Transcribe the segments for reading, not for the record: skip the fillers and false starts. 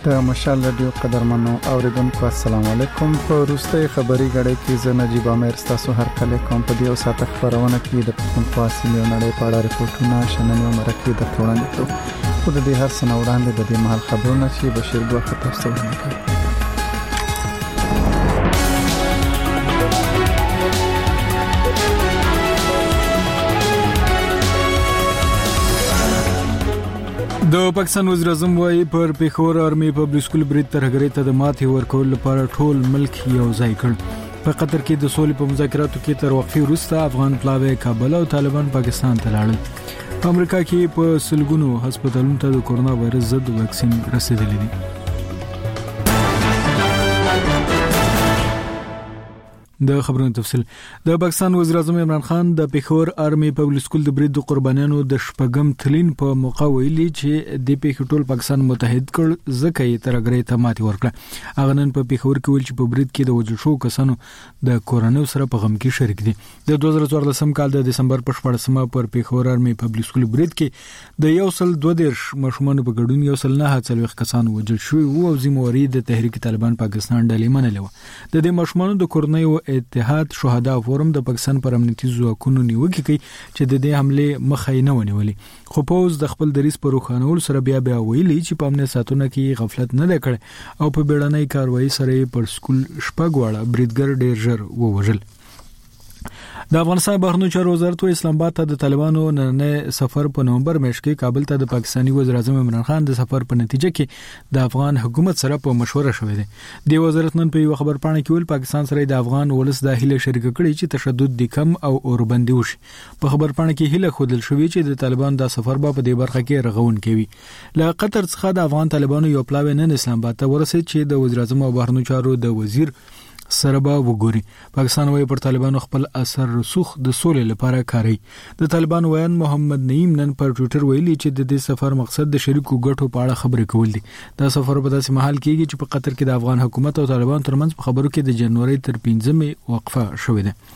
د مشال رادیو قدرمنو اوریدونکو السلام علیکم. په وروستۍ خبري غړې کې زه نجیب امیر تاسو هر کله کوم په دې ساعت خبرونه کې د پښتونخوا سیمې نړۍ په اړه ریپورتونه شننې مرکه د وړاندې کړو. خو د دې هر څه وړاندې د دې محل خبرونه چې بشیر ګوخه تاسو وړاندې کړو. د پاکستان وزیر اعظم وايي پر پیښور آرمي پبلک سکول برید ترهګرۍ ته د ماتې ورکول لپاره ټول ملک یو ځای کړ. په قطر کې د سولې په مذاکراتو کې تر وقفې وروسته افغان پلاوی کابل او طالبان پاکستان ته لاړل. په امریکا کې په سلګونو هسپتالونو ته د کورونا وایرس ضد واکسین رسیدلی دی. د خبرونو تفصیل. د پاکستان وزیر اعظم عمران خان د پیښور آرمي پبلک سکول د برید د قربانیانو د شپږم تلین په موقع ویلي چې د پیښور ټول پاکستان متحد کړ ځکه یې ترګرې ته ماتې ورکړه. هغه نن په پیښور کې ویل چې په برید کې د وژل شو کسانو د کورونو سره په غم کې شریک دي. د 2014 کال د دسمبر په 14مه پر پیښور آرمي پبلک سکول برید کې د 122 ماشومان په ګډون 149 کسان وژل شوي او ذمہواری د تحریک طالبان پاکستان ډلې منلې و. د دې ماشومانو د کورنۍ اتحاد شهدا فورم د پاکستان پر امنیتي ځواکونو نیوکه کوي چې د دې حمله مخه نه ونیولې. خو پوز د خپل دریس پر روخانول سره بیا ویلي چې په امنیت ساتونو کې غفلت نه کړي او په بیړنۍ کاروایی سره پر سکول شپږ واړه بریدګر ډیر ژر ووژل. د افغانستان بهرنیو چارو وزارت اسلام آباد ته د طالبانو نن سفر په نومبر میاشت کې کابل ته د پاکستاني وزیر اعظم عمران خان د سفر په نتیجه کې د افغان حکومت سره په مشوره شوې ده. د وزارت نن په یو خبر پاڼه کې ویل پاکستان سره د افغان ولس د هیله شریک کړي چې تشدد د کم او اوربندي وشي. په خبر پاڼه کې هیله خودل شوې چې د طالبان د سفر په دې برخه کې رغون کوي. له قطر څخه د افغان طالبانو یو پلاوی نن اسلام آباد ته ورسېد چې د وزیر اعظم او بهرنیو چارو د وزیر سره به وګوري. پاکستان وايي پر طالبانو خپل اثر رسوخ د سولې لپاره کاروي. د طالبان ویان محمد نعیم نن پر ټوئیټر ویلي چې د دې سفر مقصد د شریکو ګټو په اړه خبرې کول دي. دا سفر په داسې محل کېږي چې په قطر کې د افغان حکومت او طالبان ترمنځ په خبرو کې د جنوري تر 15مې وقفه شوې ده.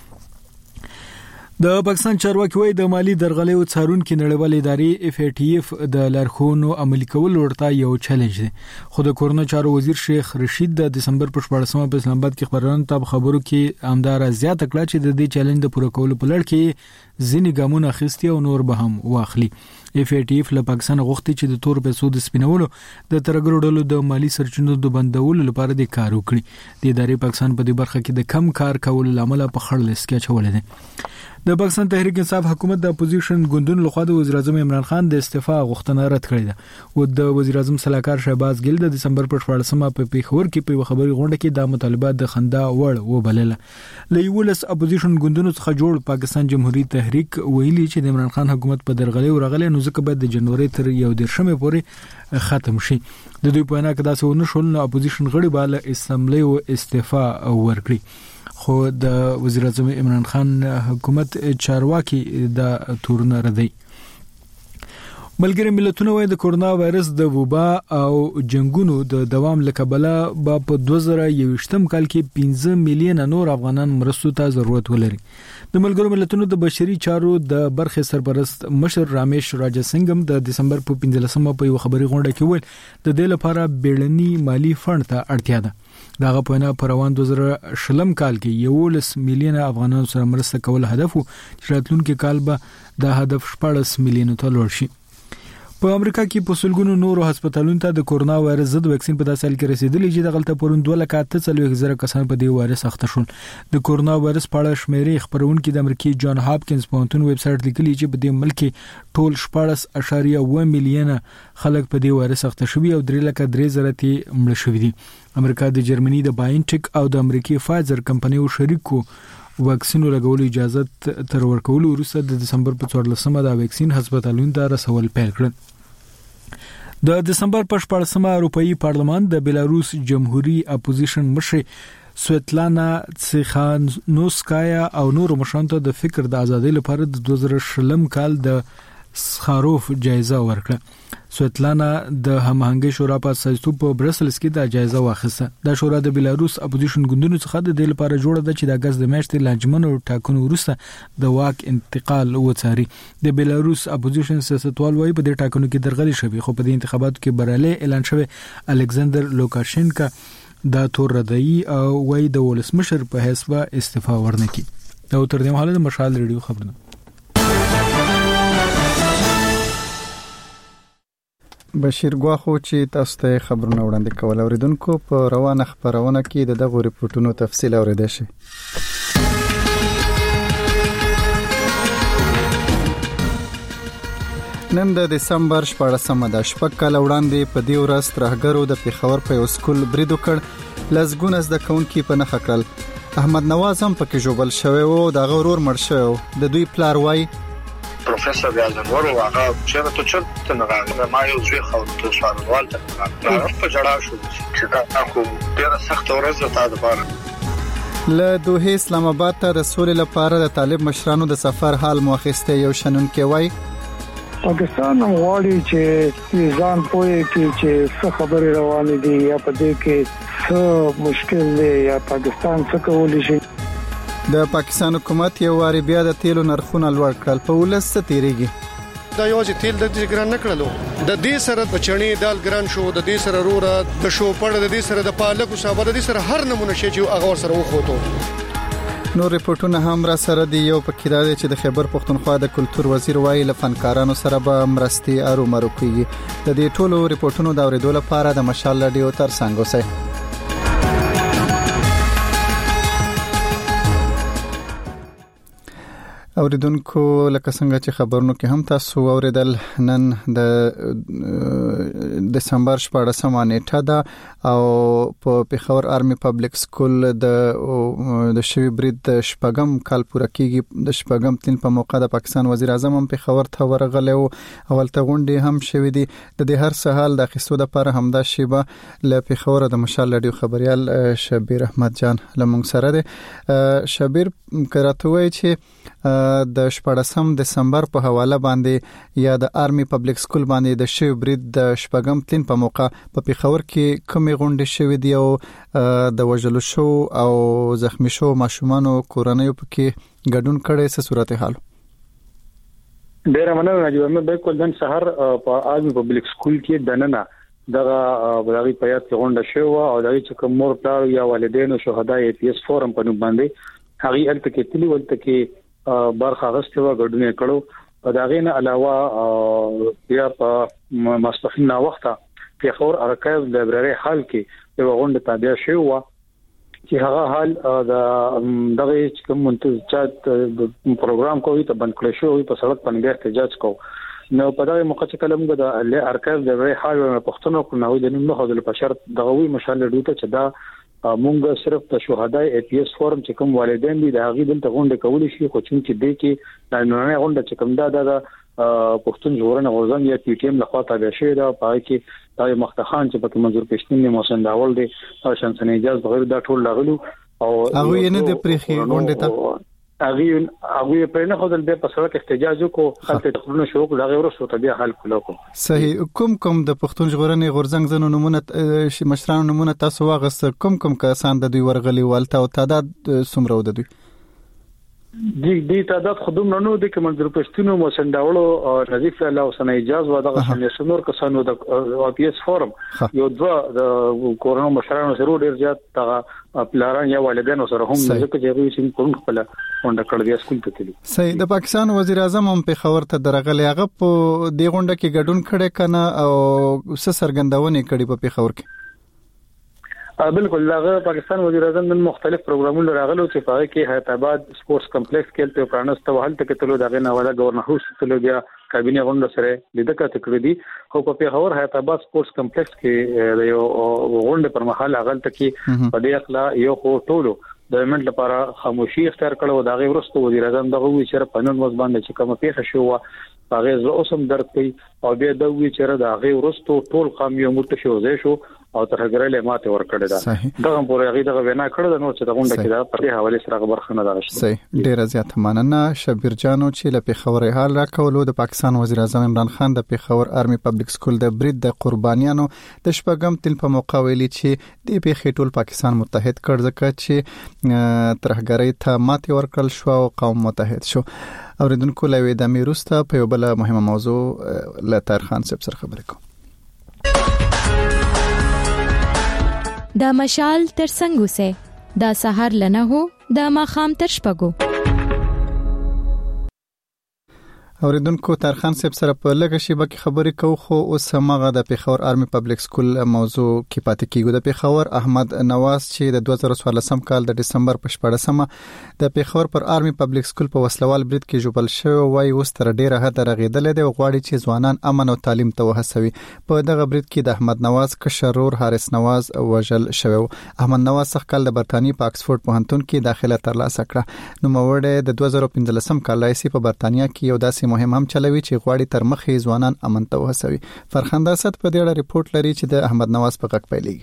د پاکستان چارواکي وايي د مالی درغلۍ او څارونکو نړیوال ادارې FATF د لارښوونو عملي کول ورته یو چیلنج دی. خو د کورونو چارو وزیر شیخ رشید د دسمبر په 14مه په اسلام آباد کې خبرونه ته خبرو کې امدار زیات کړه چې د دې چیلنج د پوره کولو په لړ کې ځینې ګامونه اخیستي او نور به هم واخلي. FATF له پاکستان غوښتي چې د تور پیسو د سپینولو د ترګرو ډلو د مالی سرچینو د بندولو لپاره د کار وکړي. د ادارې پاکستان په دې برخه کې د کم کار کولو لامل په خړ لیست کې اچولې ده. د پاکستان تحریک انصاف حکومت د اپوزیشن ګوندونو لخوا د وزیر اعظم عمران خان د استعفا غوښتنه رد کړې ده او د وزیر اعظم صلاحکار شهباز ګل د دسمبر په 14مه په پیښور کې په خبري غونډه کې د مطالبات د خندا وړ وبلله. لېولس اپوزیشن ګوندونو څخه جوړ پاکستان جمهوریت تحریک ویلي چې د عمران خان حکومت په درغلي او رغلي نو ځکه بعد د جنوري تر 1 پورې ختم شي. د دوی په اړه کدا څه ونه شول نو اپوزیشن غړي بالا اسمبلی او استعفا ورکړي. خو د وزیر اعظم عمران خان حکومت چارواکي د تورن ردی. ملګری ملتونه وايي د کورونا وایرس د وبا او جنگونو د دوام لکبله په 2021 کال کې 15 میلیون نور افغانان مرستو ته ضرورت ولري. د ملګرو ملتونو د بشري چارو د برخې سرپرست مشر رامیش راجا سنگم د دسمبر په 15مه په یو خبري غونډه کې ویل د دې لپاره بیړني مالی فند ته اړتیا ده. داغه په نه پروان 2020 کال کې 11 میلیون افغانانو سره مرسته کول هدف وو چې راتلونکي کال به د هدف 14 میلیون ته لوړ شي. په امریکا کې په سلګونو نورو هسپتالونو ته د کورونا وایرس ضد واکسین په داسې حال کې رسیدلی چې د غلطه پرون 2,43,000 کسان په دې وایرس اخته شول. د کورونا وایرس په اړه شمیرې خبرونکي د امریکای جان هاپکینز پوهنتون ویب سټ لیکلي چې په دې ملک کې ټول 14.1 میلیون خلک په دې وایرس اخته شوي او 3,03,000 مړه شوي دي. امریکا د جرمني د باینټیک او د امریکای فایزر کمپنیو شریکو واکسینو لګولو اجازه تر ورکولو وروسته د دسمبر په 14مه دا واکسین هسپتالونو ته رسول پیل کړ. د دسمبر په 14مه اروپאי پارلمان د بیلاروس جمهوریت اپوزیشن مشر سویتلانا تسیخانوسکایا او نور مشرانو ته د فکر د ازادۍ لپاره د 2020 کال د سخاروف جایزه ورکړه. سویتلانا د هماهنګي شورا په اساس په برسلز کې د جایزه واخیسته. د شورا د بیلاروس اپوزیشن ګوندونو څخه د دې لپاره جوړه ده چې د اگست د میاشتې لانجمن او ټاکنو وروسته د واک انتقال وڅاري. د بیلاروس اپوزیشن سیاستوال وايي په دې ټاکنو کې درغلي شوی، خو په دې انتخاباتو کې بریالي اعلان شوی الکساندر لوکاشینکا د تور ردی او وايي د ولسمشر په حیث به استعفا ورنکړي. دا تر دې مهاله د مشال ریډیو خبرونه. بشیر ګواخو چې تاسو ته خبرونه وړاندې کول اوریدونکو په روانه خبرونه کې د دغه ریپورتونو تفصیل اوریدل شي. نن د دسمبر 14مه د شپږ کال وړاندې په دې ورځ ترهګرو د پیښور په یو سکول برید وکړ. لزګونه زده کوونکي په نخښه کړل. احمد نواز هم پکې جوبل شوی او د غرور مړ شو. د دوی پلار وای پروفیسور یازنور واغه چې ته نه راغله ما یو ځای خو ته سوالوال ته په جړا شو چې دا خو ډیره سخت ورځ ده د بار له دوه اسلام آباد ته رسول لپاره د طالب مشرانو د سفر حال موخسته یو شنن کې وای پاکستان غواړي چې ځان پوهه کې چې څه خبره روانه دي یا په دې کې څه مشکل دی یا پاکستان څه کولی شي. د پاکستان حکومت یو واری بیا د تیلو نرخونه لوړ کړل. په ولست تیریږي دا یو چې تیل د دې ګران نکړلو د دې سره بچنی دال ګران شو د دې سره روره د شو پړ د دې سره د پالک او صابه د دې سره هر نمونه شي چې هغه سره وخوتو. نور ریپورتونه هم را سره دی. یو پکې دا چې د خیبر پختونخوا د کلچر وزیر وایي له فنکارانو سره به مرستي ارومرو کوي. د دې ټولو ریپورتونو دا اوریدو لپاره د مشال رادیو تر څنګ اوسئ. اوریدونکو لکه څنګه چې خبرونو کې هم تاسو اوریدل نن د دسمبر 14مه نیټه ده او په پیښور آرمي پبلک سکول د شوی برید د شپږم کال پوره کیږي. د شپږم تلین په موقع د پاکستان وزیر اعظم هم پیښور ته ورغلی او اولته غونډې هم شوې دي. د دې هر سهال د اخیستو لپاره همدا شیبه له پیښور د مشال رادیو خبريال شبیر احمد جان لمونږ سره دی. شبیر کراتوي چې د 14 دسمبر په حواله باندې یا د آرمي پبلک سکول باندې د شوی برید د شپږم تلین په موقع په پیښور کې کومې غونډې شوې دي او د وژلو شو او زخمی شو ماشومان او کورنۍ پکې ګډون کړي څه صورتحال؟ ډیر مننه راځم. بالکل نن سحر په آرمي پبلک سکول کې دننه دغه بلغي پیات غونډه شو او دغه چې کوم مور پلار یا والدین او شهدا ای پی اس فورم په نوم باندې هغه الته کې تلی ولته کې برخه غسته و غډونه کړو. په داغه نه علاوه بیا په ماسپخین وخته پیښور ارکایو لایبرری حال کې یو غونډه تابع شوی و چې هغه حال د دغه کوم منتظرات پروګرام کوي ته بند کړی شو په سړک باندې احتجاج کو. نو په دغه موقع چې کلم د ارکایو لایبرری حال پښتنو کو نو د نوم نه هدل په شرط دغه وی مشال ډوته چې دا مونږ صرف د شهداي ای پی اس فورم چې کوم والدین دي د هغه دلته غونډه کولی شي خو چې دې کې د نړۍ غونډه چې کوم دا پښتون ژغورنه غورځنګ یا پی ټی ایم لخوا تابع شوی دا پای کې د مختخان چې پکې منظور پښتون موسن داول دي او شمسن اجازه بغیر دا ټول لاغلو او هغه نه د پرخي غونډه ته هغه په نه خدل به په سره کې احتجاج وکړو خلک تخلونه شو دا غیر وسو ته بیا حل کولو. صحیح. کوم د پښتون ژغورنې غورځنګ زنو نمونه مشرانو نمونه تاسو واغست کوم کسان د دوی ورغلي والته او تعداد څومره و د دوی؟ دي تعداد خودم نه نو د منظور پښتون موسن داولو نظیف الله حسین اجازه و دغه نشنور کسانو د او پی اس فورم یو د کورونا مشرانو سره ډیر زیات دغه پلاران یا والدین سره هم ځکه چې دوی سیم کوم خپل غونډه کړې د سکول ته تللی. صحیح. د پاکستان وزیر اعظم هم په خبر ته درغلی هغه په دې غونډه کې ګډون کړي کنه او څه سرګندونه کړي په پیښور کې؟ بالکل هغه پاکستان وزیر اعظم نن مختلف پروګرامونه راغلو چې په کې حیات آباد سپورتس کمپلیکس کې ته پرانست وهل ته کتلو دغه نه ولا گورنر هوس ته بیا کابینه غونډه سره لیدل کړی دي. خو په پیښور حیات آباد سپورتس کمپلیکس کې یو غونډه پر مهال هغه ته کې په دې اخلا یو خو ټولو د ایمنټ لپاره خاموشي اختیار کړو. دغه ورسته وزیر اعظم دغه وی چې په نن ورځ باندې چې کومه پیښه شو هغه زه اوسم درته او بیا د وی چې دغه ورسته ټول خامیو مرته شو زه شو او ترهګرۍ له ماته ور کړی دا دغه پورې هغه دغه وینا کړل نو چې دغه ډکه دا په حواله سره خبر خنه دا شته. صحیح ډیر زیات مننه شبیر جانو چې له پیښور حال راکولو. د پاکستان وزیر اعظم عمران خان د پیښور آرمي پبلک سکول د برید د قربانیانو د شپږم تل په موقع ویلي چې د پیښې ټول پاکستان متحد کړ ځکه چې ترهګرۍ ته ماته ور کړل شو او قوم متحد شو. اوریدونکو لوي د میروسته په یو بل مهمه موضوع له طاهر خان صاحب سره خبرې کوم. دا مشال تر څنګه سه دا سحر لنه هو دا ماخام تر شپګو. اوریدونکو طاهر خان صاحب سره په لږه شیبه کې خبرې کوو خو اوس همغه د پیښور آرمي پبلک سکول موضوع کې پاتې کیږو. د پیښور احمد نواز چې د 2014 کال د دسمبر په 14مه د پیښور پر آرمي پبلک سکول په وسلوال برید کې جوړل شو وای اوس تر ډیره حد رغیدل دی او غواړي چې ځوانان امن او تعلیم ته وهڅوي. په دغه برید کې د احمد نواز کشرور حارث نواز وژل شو. احمد نواز څخه کال د برتانیې په اکسفورد پوهنتون کې داخله ترلاسه کړه. نو موړ د 2015 کال رئیس په برتانیا کې یو داسې مهم هم چلوي چې غواړي تر مخې ځوانان امن ته وهڅوي. فرخنده اسد په دې اړه ریپورت لري چې د احمد نواز په غږ پیلېږي.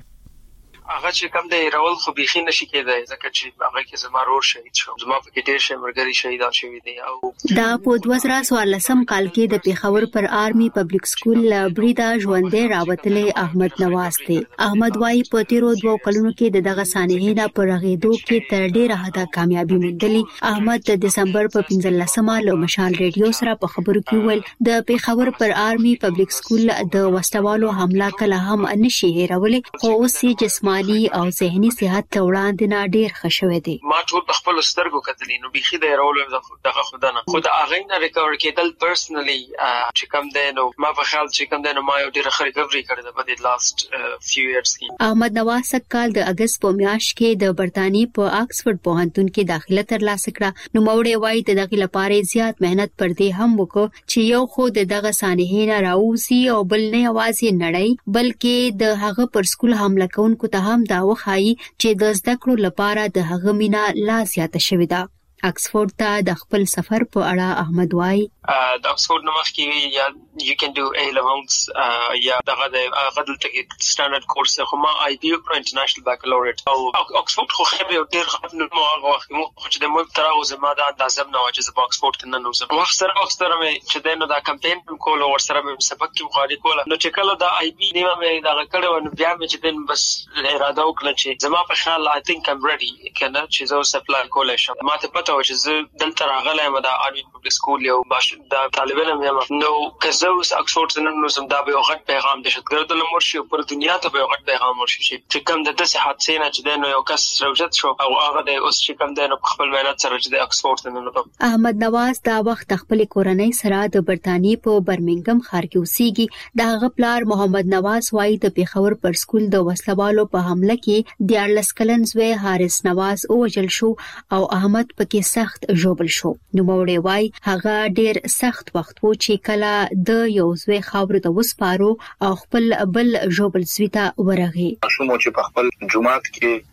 هغه چې کوم دی راول خو بيخي نشي کېدای ځکه چې هغه کې زما رور شهید شو زما په کې ډېر شمرګري شهیدان شوی دي. او دا په 2014 کال کې د پیښور پر آرمي پبلک سکول بریدا ژوندې راوتلې احمد نواز دی. احمد وايي په تیرو 2 کلونو کې دغه سانحې نه پر غېدو کې تر ډیره حده کامیابی موندلې. احمد د دسمبر په 15مه له مشال ریډیو سره په خبرو کې ویل د پیښور پر آرمي پبلک سکول د وسوالو حمله کله هم نشي هېرولې خو اوس جسماني او ذهني صحت ته وړاندې نه ډیر ښه شوی دی. ما ټول خپل سترګو کتلی نو بيخي د رول دغه خدانه خود اغه نه ریکور کېدل پرسنلی چې کوم دی نو ما په خیال چې کوم دی نو ما یو ډیر ښه ریکوري کړی د په لاست فیو ایئرز کې. احمد نواز کال د اگست په میاشت کې د برتانیې په اکسفورد پوهنتون کې داخله ترلاسه کړه. نو موړې وایي د دغه لپاره زیات مهنت پر دې هم وکړ چې یو خو دغه سانحې نه راوځي او بل نه یوازې نړۍ بلکې د هغه پر سکول حمله کوونکو ته هم دا وخایي چې د زده کړو لپاره د هغه مینا لا زیاته شوې ده. اکسفورد ته د خپل سفر په اړه احمد وايي د اکسفورد نو مخکې یا you can do A levels یا دغه د غدل ته سټانډرډ کورس خو ما آی بي او انټرنیشنل بیکالوريټ او اکسفورد خو خبره ډیر خپل نو هغه وخت مو چې د مو تر اوسه ما د اندازه نه واجه د اکسفورد ته نه نوزم وخت سره مې چې دنه دا کمپاین کول او سره مې سبق کې مخالي کول نو چې کله د آی بي نیمه مې دا کړو نو بیا مې چې دن بس اراده وکړه چې زما په خیال I think I'm ready کنه چې زه سپلای کولای شم. ما ته پته و چې زه دلته راغلی یم د آرمي پبلک سکول یو د طالبانو یم نو که زه اوس اکسفورد ته نو زم دا به یو غټ پیغام د شتګردل مرشي پر دنیا ته به یو غټ پیغام مرشي چې کوم د داسې حادثې نه چې د نو یو کس روجت شو او هغه د اوس چې کوم د خپل مهنت سره چې د اکسفورد ته نو. احمد نواز دا وخت خپل کورنۍ سره د برتانیې په برمنګم ښار کې اوسېږي. د هغه پلار محمد نواز وايي د پیښور پر سکول د وسلوالو په حمله کې 14 کلن زوی حارث نواز وژل شو او احمد پکې سخت ژوبل شو. نو موړې وايي هغه ډیر سخت وخت وو چې کله د یو زوی خاور ته وسپارو او خپل بل ژوبل زوی ته ورغی. شومو چې په خپل جماعت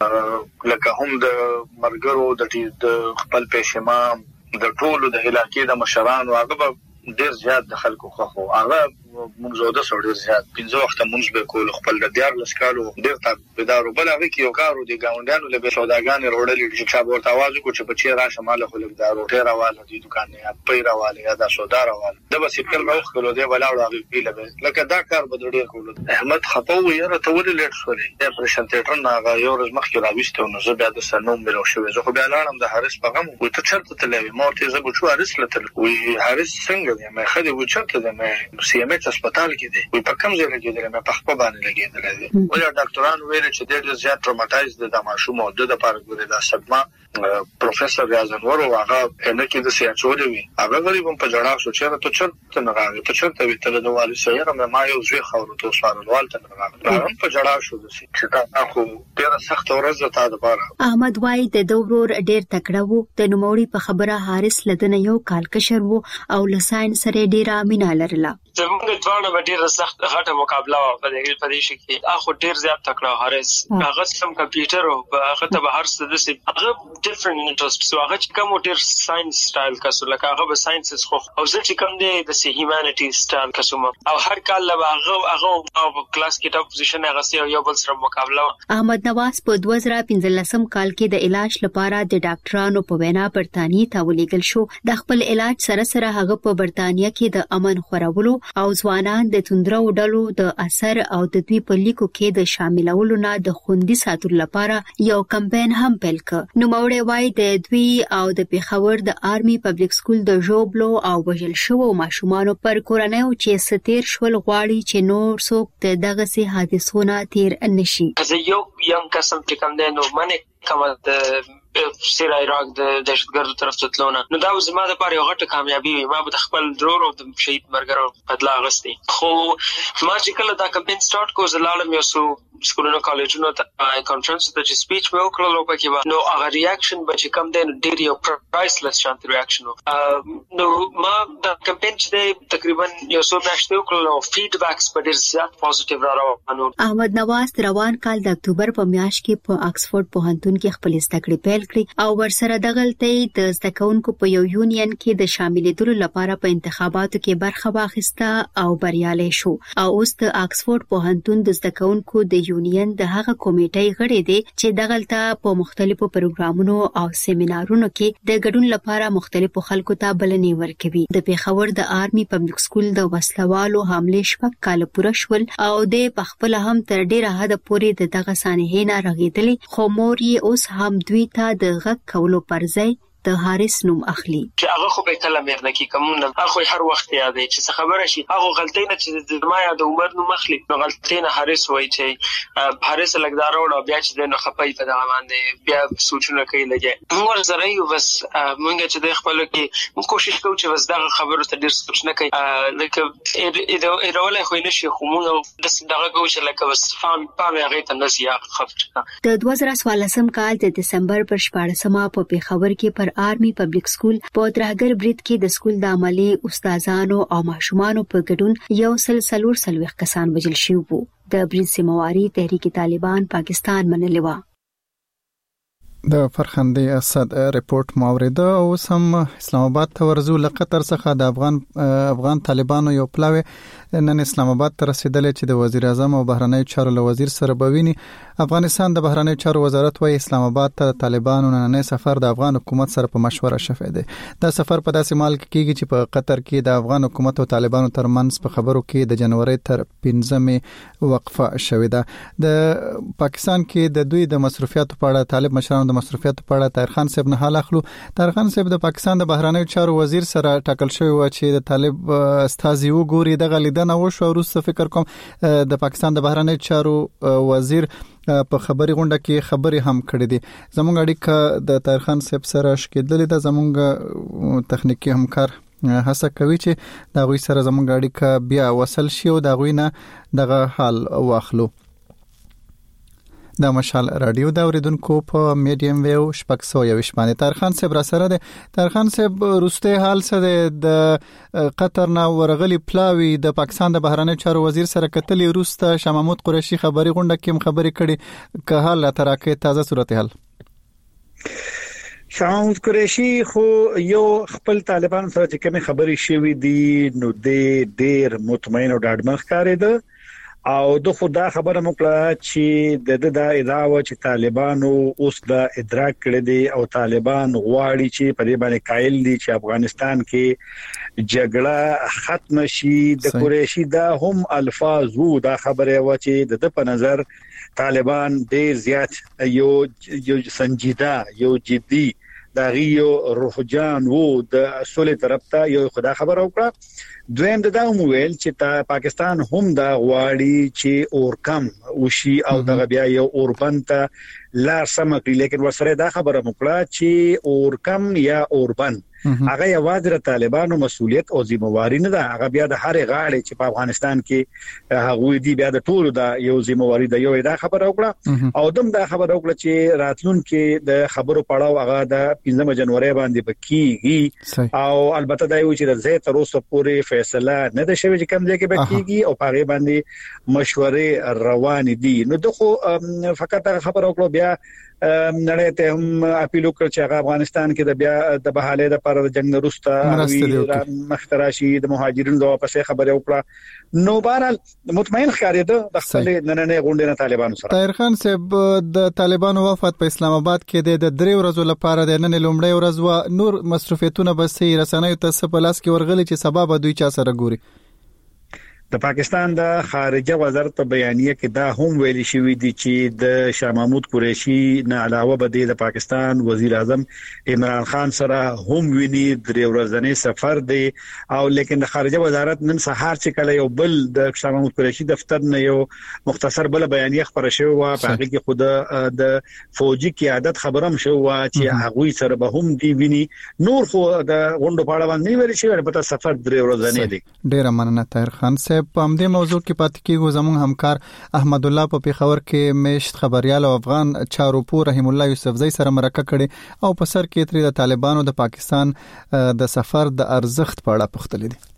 کې لکه هم د مرګرو د خپل پېشمام د ټولو د علاقې د مشرانو هغه ډیر زیات د خلکو خو هغه مونږ د سړي زیات 15 وخت مونږ به کول خپل د دیار لسکالو ډیر تابعدارو بل هغه کې یو کارو دي ګاونډیانو له به سوداګان وروړل چې چا ورته आवाज کو چې بچی را شماله خلک دارو ډیر راواله دي دکان نه پیراواله یا د سوداراواله د بس خپل روخ کولو دی ولاړ هغه پیله لکه دا کار بدل ډیر کول. احمد خپو یې راته ولې لیټ شولې د پرشنټیټر نه هغه یو ورځ مخکې راوښته نو زه بیا د سنوم ملو شوې زه خو بیا لاړم د حارث په غم و ته چرته تلې مو ته زه بچو حارث لته وی حارث څنګه دی مې خدي و چرته ده مې سی ام ایچ هسپتال کې دی وي په کوم ځای کې دی مې په خپل باندې لګیدل دي ولې ډاکټران ویل چې ډېر زیات ټروماتایز د ماشوم او د لپاره ګوري دا صدمه. پروفیسور ریاض انور هغه نه کې د سیاچولې وي هغه غریبم په جړا شو چې ته چرته نه راغی ته چرته وی تل د والي سره مې ما یو ځای خورو ته سوالوال ته راغی په جړا شو د چې خو ډېر سخت ورځ ته د بار. احمد وايي د دورور ډېر تکړه وو د نوموړي په خبره حارث لدن یو کال کشر وو او لساین سره ډېر امینه لرله. زموږ ځوانه به ډیره سخت غټه مقابله په دې شي کې اخو ډیر زیات تکړه حارس هغه سم کمپیوټر او هغه ته به هر څه د سي هغه ډیفرنٹ انټرست سو هغه چې کوم ډیر ساينس سټایل کسو لکه هغه به ساينسز خو او زه چې کوم دی د سي هیومانټی سټایل کسو او هر کال له هغه کلاس کې ټاپ پوزیشن هغه سي یو بل سره مقابله. احمد نواز په 2015 کال کې د علاج لپاره د ډاکټرانو په وینا برتانیې ته ولېږل شو. د خپل علاج سره هغه په برتانیې کې د امن خورولو او ځوانان د توندرو ډلو د اثر او د دوی په لیکو کې د شاملولو نه د خوندي ساتلو لپاره یو کمپاین هم پیل کړ. نو موري وای د دوی او د پیښور د آرمي پبلک سکول د جوبلو او وژل شوو ماشومانو پر کورنۍ چې ستیر شول غواړي چې نور څوک دغه سي حادثونه تیر نشي. از یو قسم چې کوم دی نو منه کومه د سیرا عراق د دهشتګردو طرف ته تلونه نو دا زما د پاره یو غټه کامیابی وي. ما به خپل درور او د شهید مرګرو بدلا غستې خو ما چې کله دا کمپاین سٹارټ کو زلالم یو سو سکولونو کالجونو ته کانفرنس ته چې سپیچ مې وکړل او پکې نو هغه ریاکشن به چې کم دی ډیر یو پرایسلس شانت ریاکشن نو ما دا کمپاین چې تقریبا یو سو میاشتې وکړل او فیډبیکس په ډیر زیات پوزټیو را روانو. احمد نواز روان کال د اکتوبر په میاشت کې په آکسفورد پوهنتون کې خپل زده کړې او ورسره دغلته د زدکونکو په یو یونین کې د شاملېدلو لپاره په انتخاباتو کې برخه واخیسته او بریالي شو او اوس د آکسفورد پوهنتون د زدکونکو د یونین د هغه کمیټې غړی دی چې دغلته په مختلفو پروګرامونو او سیمینارونو کې د ګډون لپاره مختلفو خلکو ته بلنې ورکوي. د پیښور د آرمي پبلک سکول د وسلوالو حملې شپږ کال پوره شول او د پخپل هم تر ډیره حد پورې دغه سانحې نه رغېدلې خو مور یې اوس هم دوی ته د غږ کولو پر ځای د حارس نوم اخلي. چې هغه خو به کله مېرنه کې کومونه هغه هر وخت یادې چې خبره شي هغه غلطۍ نه چې ما یاد عمر نوم اخلي نو غلطۍ نه حارس وای چې حارس لګدار او بیا چې نو خپای په دغه باندې بیا سوچونه کوي لګي موږ سره یو بس موږ چې د خپل کې موږ کوشش کوو چې بس دغه خبرو ته ډیر سوچ نه کوي لکه اراوله خو نه شي خو موږ دغه کوو چې لکه بس پام هغه ته نسیا خفت. د 2014 کال د دسمبر پر 14مه په پیښور کې پر آرمي پبلک سکول په ترهګر برید کې د سکول د عملي استادانو او ماشومانو په ګډون یو سلسله کسان وژل شوي وو. د برید سیمواري تحریک طالبان پاکستان منلې و. د فرخندې اسد ریپورت ماورده او سم اسلام آباد ته ورزو لقطر څخه د افغان طالبانو یو پلاوی نن اسلام آباد ته رسیدلې چې د وزیر اعظم او بهرنی چارو له وزیر سره بویني. افغانستان د بهرنی چارو وزارت وايي اسلام آباد ته طالبانو نن سفر د افغان حکومت سره په مشوره شوه دی. دا سفر په داسې مال کې کیږي چې په قطر کې د افغان حکومت او طالبانو ترمنځ په خبرو کې د جنوري تر 15 وقفه شوې ده. د پاکستان کې د دوی د مصرفیاتو په اړه طالب مشرانو د مصرفیاتو په اړه طاهر خان صاحب نه حال اخلو. طاهر خان صاحب د پاکستان د بهرنی چارو وزیر سره ټاکل شوی و چې د طالب استازي وګوري دغه لیدنه وشو. وروسته فکر کوم د پاکستان د بهرنی چارو وزیر په خبري غونډه کې خبري هم کړې دي. زموږ اړیکه د طاهر خان صاحب سره شکېدلې ده. زموږ تخنیکی همکار هڅه کوي چې دا غوي سره زموږ اړیکه بیا وصل شي او دا غوي نه دغه حال واخلو. د مشال رادیو دا اوریدونکو په میډیم ویو 621 باندې طاهر خان صاحب را سره ده. طاهر خان صاحب روسته حال سره د قطر نه ورغلی پلاوی د پاکستان د بهرنی چارو وزیر سره کتلې روسته شاه محمود قریشي خبري غونډه کې خبري کړي که حال تراکه تازه صورتحال. شاه محمود قریشي خو یو خپل طالبان سره چې کوم خبري شوي دي نو د ډیر مطمئن او ډاډمن ښکارېده او د خدا خبره مکړه چې د ادعا چې طالبانو اوس د ادراک کړی دي او طالبان غواړي چې په دې باندې قائل دي چې افغانستان کې جګړه ختم شي. د قریشي دا هم الفاظ وو دا خبره و چې د په نظر طالبان ډیر زیات یو سنجیده یو جدي دا غيو روحجان وو د اصول طرف ته یو خدا خبر وکړه. دویم دا ویل چې پاکستان هم دا غواړي چې اورکم وشي او د بیا یو اوربن ته لار سم کړي لیکن ورسره دا خبره وکړه چې اورکم یا اوربن هغه یوازې د طالبانو مسؤلیت او ذمہواری نه ده، هغه بیا د هر غاړي چې په افغانستان کې هغه دی بیا د ټولو د یو ذمہواری د یو دا خبره وکړه او دم دا خبره وکړه چې راتلونکي د خبرو پړاو هغه د 15 جنوري باندې بکیږي او البته دا یو چې د زه تر اوسه پورې فیصله نه ده شوې چې کوم ځای کې بکیږي او هغه باندې مشورې روان دي. نو دغه فقط خبره وکړو بیا نړۍ ته هم اپیل وکړ چې هغه افغانستان کې د بیا د بحاله د پر جنگ وروسته مختراشي د مهاجرینو د واپس خبره وکړه. نو بهرحال مطمئن ښکارېده د خپل نننې غونډې نه طالبانو سره. طاهر خان صاحب د طالبانو وفد په اسلام آباد کې د 3 ورځې لپاره د نن لومړی ورځ و نور مصرفیتونه بسې رسنیو ته سپلاس کې ورغلي چې سبب دوی چا سره ګوري. د پاکستان د خارجه وزارت په بیانیه کې دا هم ویل شوی دی چې د شاه محمود قریشي نه علاوه به د پاکستان وزیر اعظم عمران خان سره هم ویني د ورځنی سفر دی او لیکن د خارجه وزارت نن سهار چې کله یو بل د شاه محمود قریشي دفتر نه یو مختصر بل بیانیه خبره شوی و په هغه کې خود د فوجي قیادت خبرم شو چې هغه سره به هم دی ویني. نور خو د غونډو په اړه باندې ویل شوی البته سفر د ورځنی دی. ډیر مننه طاهر خان صاحب. په همدې موضوع کې پاتې کېږو. زموږ همکار احمد الله په پیښور کې میشت خبريال او افغان چارو پور رحیم الله یوسفزئی سره مرکه کړي او په سر کې تر د طالبانو د پاکستان د سفر د ارزښت په اړه پوښتنه دي.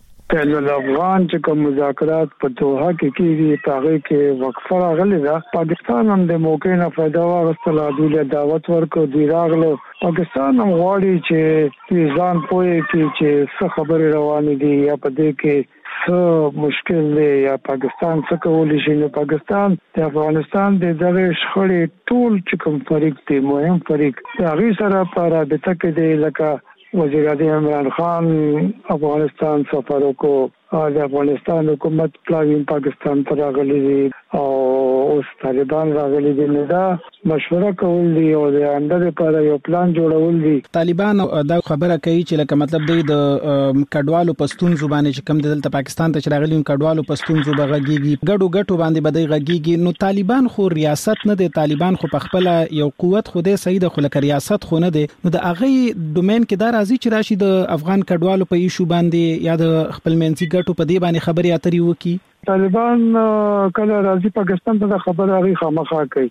د افغان چې کوم مذاکرات په دوحه کې کیږي هغه کې وقفه راغلی ده. پاکستان هم د موقع نه فائدہ واخیستل، دوی دعوت ورکړ، دوی راغله. پاکستان هم غواړي چې ځان پوهه کې چې څه خبرې روانې دي یا په دې کې څه مشکل دی یا پاکستان څه کولی شي. نو پاکستان د افغانستان د دغه شخړې ټول چې کوم فریق دی مهم فریق هغه سره په رابطه کې دی. لکه وزیر اعظم عمران خان افغانستان سفر وکړ، د افغانستان حکومت پلاوین پاکستان ته راغلي دي او اوس طالبان راغلي دي. نو دا مشوره کول دي او د اندر لپاره یو پلان جوړول دي. طالبان دا خبره کوي چې لکه مطلب دی د کډوالو پښتون زبانه چې کم دلته پاکستان ته راغلي کډوالو پښتون زبغه غږیږي ګډو باندې بدای غږیږي. نو طالبان خو ریاست نه دی، طالبان خو په خپل یو قوت خوده سید خو لکه ریاست خو نه دی. نو د هغه ډومین کې دا راځي چې راشي د افغان کډوالو په ایشو باندې یا د خپل منځي ګټو په دی باندې خبري اترې وکي. طالبان کله راځي پاکستان ته خبر هغه خامخا کوي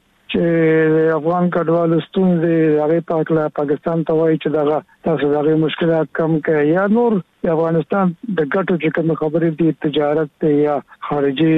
چې افغان کډوالو ستونزې هغه پاکله پاکستان ته وایي چې دغه تاسو دغه مشکلات کم کړئ یا نور افغانستان د ګټو چې کوم خبرې دي تجارت یا خارجي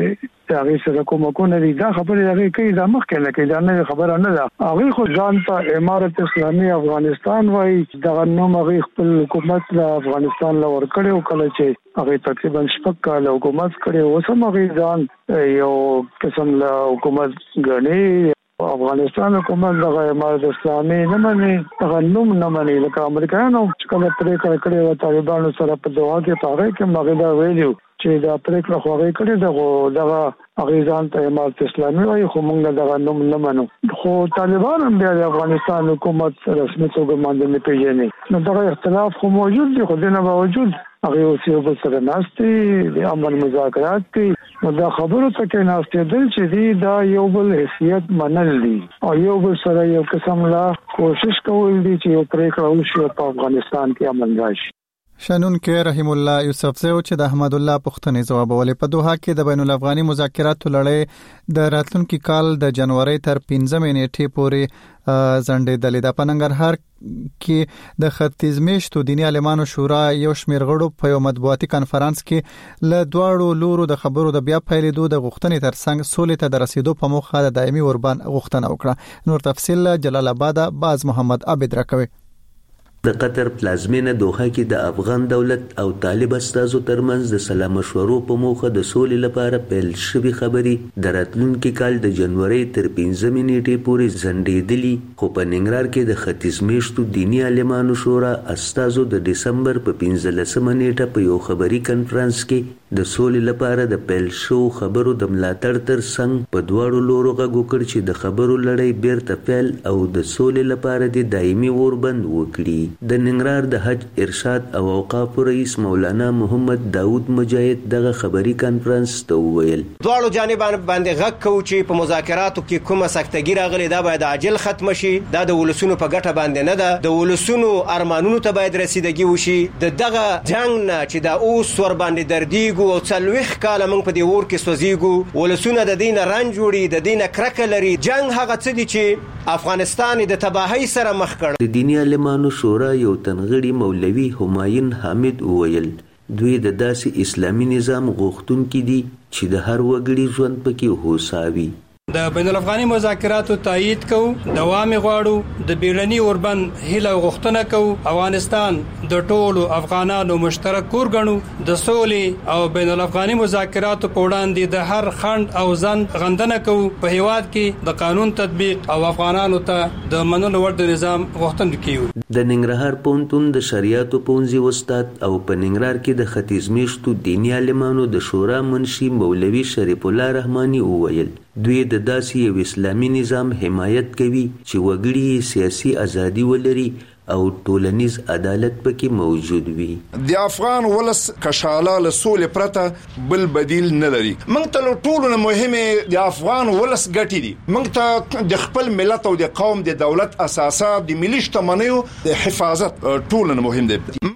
هغه سره کومه دي دا خبرې هغه کوي دا مخکې لکه دا نه خبره نه ده. هغه خو ځان ته امارت اسلامي افغانستان وایي دا نو هغه خپل حکومت له افغانستان لور کړو کله چې هغه تقریبا شپږ کال حکومت کړي او سم هغه ځان یو قسم له حکومت غني. افغانستان حکومت دغه امارت اسلامي نه مني، دغه نوم نه مني. لکه امریکایانو چې کومه پریکړه کړې و طالبانو سره په دوحه کې پاره کې مغدا ویلو چې دا پریکړه خو هغه کړې دغه هغه ځان ته امارت اسلامي وایي خو موږ دغه نوم نه منو. خو طالبان هم د افغانستان حکومت رسمي توګه باندې نه پیژني. نو دغه اختلاف خو موجود دی، خو دنه باوجود هغه اوسې په سره ناشتي د امن مذاکرات کوي. نو دا خبرو ته کې ناشته دل چې دی دا یو بل حیثیت منل دي او یو بل سره یو قسم لا کوشش کول دي چې یو پریکړه وشي په افغانستان کې امن راشي. شانون کې رحیم الله یوسفزئی چې د احمد الله پښتنې ځوابولې په دوحه کې د بین الافغاني مذاکراتو لړۍ د راتلونکي کال د جنوري تر 15 نیټې پورې ځنډېدلې. د پننګرهار کې د ختیځ میشتو دینی عالمانو شورا یو شمېر غړو په یو مطبوعاتي کانفرنس کې له دواړو لورو د خبرو د بیا پیلېدو د غوښتنې ترڅنګ سولې ته د رسیدو په موخه د دایمي اوربان غوښتنه وکړه. نور تفصیل جلال آباد باز محمد عابد راکوي. د قطر پلازمینه دوحه کې د افغان دولت او طالب استازو ترمنځ د سلا مشورو په موخه د سولې لپاره پیل شوې خبرې د راتلونکي کال د جنوري تر 15 نیټې پورې ځنډېدلې. خو په ننګرهار کې د ختیځ میشتو دینی عالمانو شورا استازو د دسمبر په 15 نیټه په یو خبري کنفرانس کې د سولې لپاره د پیل شو خبرو د ملاتړ تر څنګ په دواړو لورو غږ وکړ چې د خبرو لړۍ بیرته پیل او د سولې لپاره د دایمي اوربند وکړي. د ننګرهار د حج ارشاد او اوقاف رئیس مولانا محمد داود مجاهد دغه خبري کانفرنس ته وویل دواړو جانبانو باندې غږ کوو چې په مذاکراتو کې کومه سختګي راغلي دا باید عاجل ختم شي. دا د ولسونو په ګټه باندې نه ده. د ولسونو ارمانونو ته باید رسیدګي وشي. د دغه جنگ نه چې دا اوس ور باندې دردیږو او 40 کاله موږ په دې اور کې سوځيږو. ولسونه د دین رنج وړي د دین کرکه لري. جنگ هغه څه دي چې افغانستان د تباہی سره مخ کړ. د دیني عالمانو شورا یو تنغړي مولوي همایون حامد وویل دوی د داسې اسلامي نظام غوښتونکي دي چې د هر وګړي ژوند پکې هوساوي. د بین الافغاني مذاکراتو تایید کوو، دوام غواړو، د بیړني اوربند هیله غوښتنه کوو. افغانستان د ټولو افغانانو مشترک کور ګڼو. د سولې او بین الافغاني مذاکراتو په وړاندې د هر خنډ او ځند غندنه کوو. په هیواد کې د قانون تطبیق او افغانانو ته د منلو وړ د نظام غوښتونکي یو. د ننګرهار پوهنتون د شریعتو پوهنځي استاد او په ننګرهار کې د ختیځ میشتو دیني عالمانو د شورا منشي مولوي شریف الله رحماني وویل دوی د داسې یو اسلامي نظام حمایت کوي چې وګړي سیاسي ازادي ولري او ټولنیز عدالت پکې موجود وي. د افغان ولس کشاله له سولې پرته بل بدیل نه لري. موږ ته ټولو نه مهمه د افغان ولس ګټې دي. موږ ته د خپل ملت او د قوم د دولت اساسات د ملي شتمنیو د حفاظت ټولو نه مهم دي.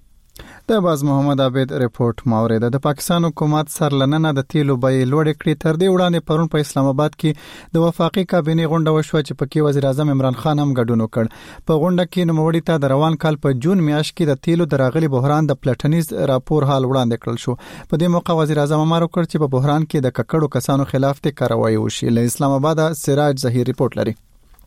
د باز محمد عابد ریپورت ماورید د پاکستان حکومت سرلننه د تیلو بیې لوړې کړې. تر دې وړاندې پرون په اسلام آباد کې د وفاقي کابینه غونډه وشوه چې پکې وزیر اعظم عمران خان هم ګډون وکړ. په غونډه کې نوموړي ته د روان کال په جون میاشت کې د تیلو د راغلي بحران د پلټنیز راپور حال وړاندې کړل شو. په دې موقع وزیر اعظم امر وکړ چې په بحران کې د ککړو کسانو خلاف ته کاروایی وشي. له اسلام آباد سراج ظهیر ریپورت لري.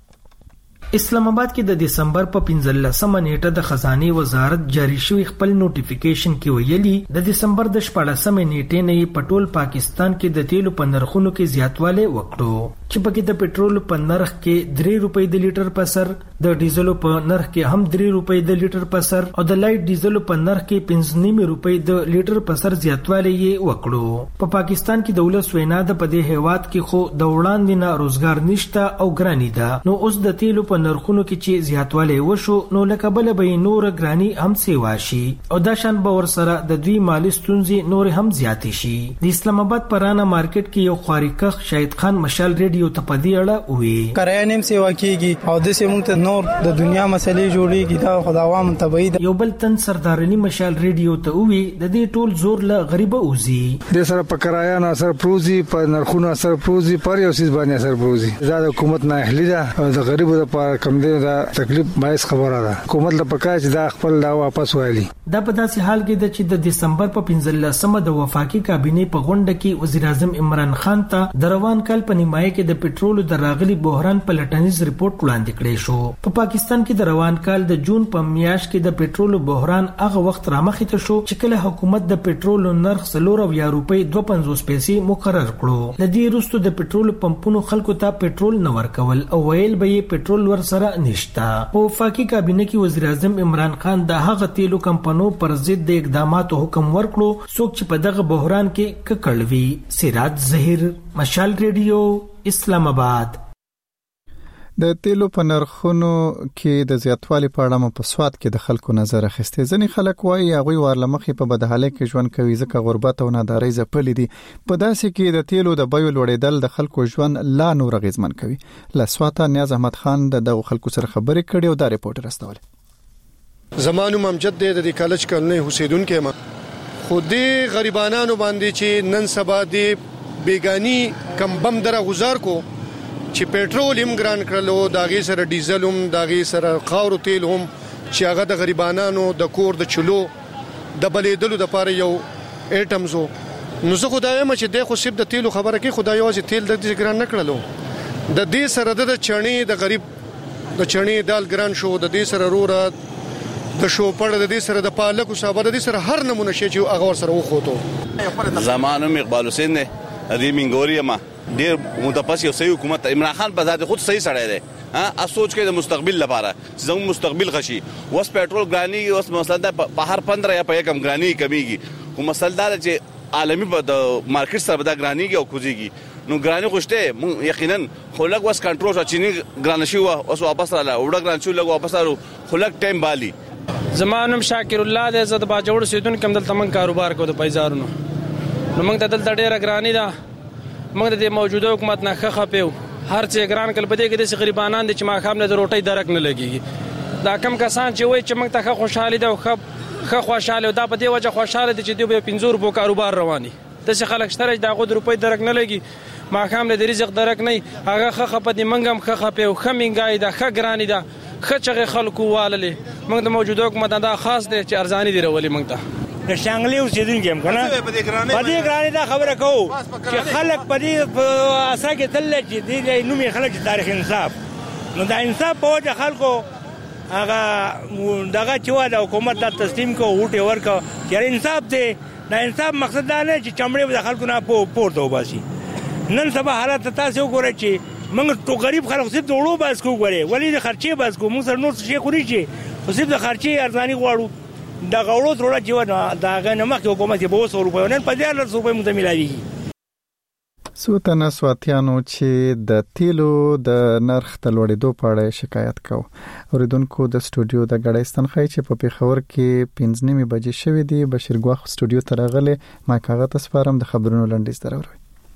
اسلام آباد کې د دسمبر په 15مه نیټه د خزانه وزارت جاری شوی خپل نوټیفیکیشن کې ویلي د دسمبر د 14مه نیټې نه په ټول پاکستان کې د تیلو په نرخونو کې زیاتوالی وکړو چې پکې د پټرول په نرخ کې 3 روپۍ د لیټر په سر، د ډیزلو په نرخ کې هم 3 روپۍ د لیټر په سر او د لایټ ډیزلو په نرخ کې 5.5 روپۍ د لیټر په سر زیاتوالی یې وکړو. په پاکستان کې د ولس وینا د پدې هیواد کې خو د وړاندې نه روزګار نشته او ګرانی ده. نو اوس د تیلو په نرخونو کې چې زیاتوالی وشو نو لکه بل به نور ګرانی هم سیوا شي او دا شان به ور سره د دوی مالی ستونزې نور هم زیاتې شي. د اسلام آباد پرانا مارکیټ کې یو خواریکخ شهید خان مشال ریډیو ته پدې اړه وی کرایه نیم سیوا کیږي او د سیمون ته نور د دنیا مسلې جوړیږي دا خدای عوام تبعید. یو بل تن سردار علي مشال ریډیو ته وی د دې ټول زور له غریب اوزي د سره په کرایه نه اثر پروزي په نرخونو اثر پروزي پر یو سیس باندې اثر پروزي. دا د حکومت نه اهلی ده او د غریبو لپاره کم دی دا تکلیف باعث خبره ده. حکومت له پکای چې دا خپل دا واپس وایي. دا په داسې حال کې د چې د دسمبر په 15مه د وفاقي کابینه په غونډه کې وزیر اعظم عمران خان ته د روان کال په نیمایي کې د پټرول د راغلي بحران په لټنیز ریپورت وړاندې کړی شو. په پاکستان کې د روان کال د جون په میاشت کې د پټرول بحران هغه وخت رامخې ته شو چې کله حکومت د پټرول نرخ 4 روپۍ 52 پیسې مقرر کړو. د دې وروسته د پټرول پمپونو خلکو ته پټرول نه ورکول او ویل به یې پټرول ور سره نشته. په وفاقي کابینه کې وزیر اعظم عمران خان د هغه تیلو کمپنیو پر ضد د اقداماتو حکم ورکړو څوک چې په دغه بحران کې ککړوي. سراج ظهیر مشال ریډیو اسلام آباد. د تیلو په نرخونو کې د زیاتوالي په اړه په سواد کې د خلکو نظر اخیسته. ځینې خلک وایي هغه ورلمخې په بدحالۍ کې ژوند کوي ځکه غربت او نادارۍ ځپلې دي. په داسې کې د تیلو د بیو لوړېدل د خلکو ژوند لا نور اغیزمن کوي. لسواته نیاز احمد خان دغه خلکو سره خبرې کړې او دا ریپورت راستول. زمانو ممجد د کالج کلنۍ حسیدون کې ما خو دې غریبانو باندې چې نن سبا دې بیگانی کم بم دره گزار کو چې پټرول هم ګران کړلو داغه سره ډیزل هم داغه سره خاور تیل هم چې هغه د غریبانو د کور د چلو د بلیدلو د پاره یو ایټمزو نو زه خدای ما چې د خو سیب د تیلو خبره کې خدای واځي تیل د دې ګران نکړلو د دې سره د چڼې د غریب د چڼې دال ګران شو د دې سره روره د شو پړ د دې سره د پالکو صاحب د دې سره هر نمونه شي چې هغه ور سره وخوتو. زمانو اقبال حسین نه ادي منګوري ما ډیر متپس یو صحیح حکومت عمران خان په ذات خود صحیح سړی دی ا سوچ کې د مستقبل لپاره زموږ مستقبل غشي وس پټرول ګرانی اوس مسله په هر 15 یا په کم ګرانی کمیږي او مسله دا چې عالمي په د مارکیټ سره د ګرانیږي او کوزيږي نو ګرانی خوشته یقینا خلک واس کنټرول اچینی ګران شي اوس واپس رااله وړه ګران شي لګ واپس راو خلک ټایم بالي زمانم شاکر الله د عزت باجوړ سیدون کوم دلته من کاروبار کو د پیزارونو نو موږ ته دلته ډیره ګرانی ده موږ د موجوده حکومت نه خپیو هر څه ګران کل بده کې د غریبانان د چې ما خام نه د روټي درک نه لګيږي دا کم کسان چې وای چې موږ ته خوشاله ده خو خوشاله ده په دې وجه خوشاله دي چې دوی په 50 روپو کاروبار رواني د څه خلک شتره د 100 روپۍ درک نه لګي ما خام نه د رزق درک نه هغه خپه دي منګم خپیو خمینګای ده خګرانی ده خچغه خلکو والله موږ د موجوده حکومت دا خاص دي چې ارزانی دی رولي موږ ته د شانګلی اوسیدونکو هم کنه په دې ګرانی دا خبره کوو چې خلک په دې اساس کې تل چې دې نومي خلک تاریخ انصاف نو دا انصاف په وجه خلکو هغه دغه چې د حکومت د تسلیم کو وټي ورکو چې انصاف دی دا انصاف مقصد دا نه چې چمړې د خلکو نه پورته وباسي نن سبا حالت تاسو وګورئ چې موږ تو غریب خلک صرف دوړو باز کو غوري ولې د خرچې باز کو موږ سره نور څه خوري چې صرف د خرچې ارزانی غواړو دا غوړو تروړه چې دا غنه مخ حکومت به 200 روپۍ نن په 1000 روپۍ مونږ ته ملایي سوتنه سواتیانو چې د تیلو د نرخ د لوړېدو په اړه شکایت کوي اوریدونکو د سټوډیو د غړېستان خای چې په پیښور کې 5:30 بجې شوې دي بشیر ګواخ سټوډیو ته راغله ما کاغه تاسفارم د خبرونو لنډیز دروي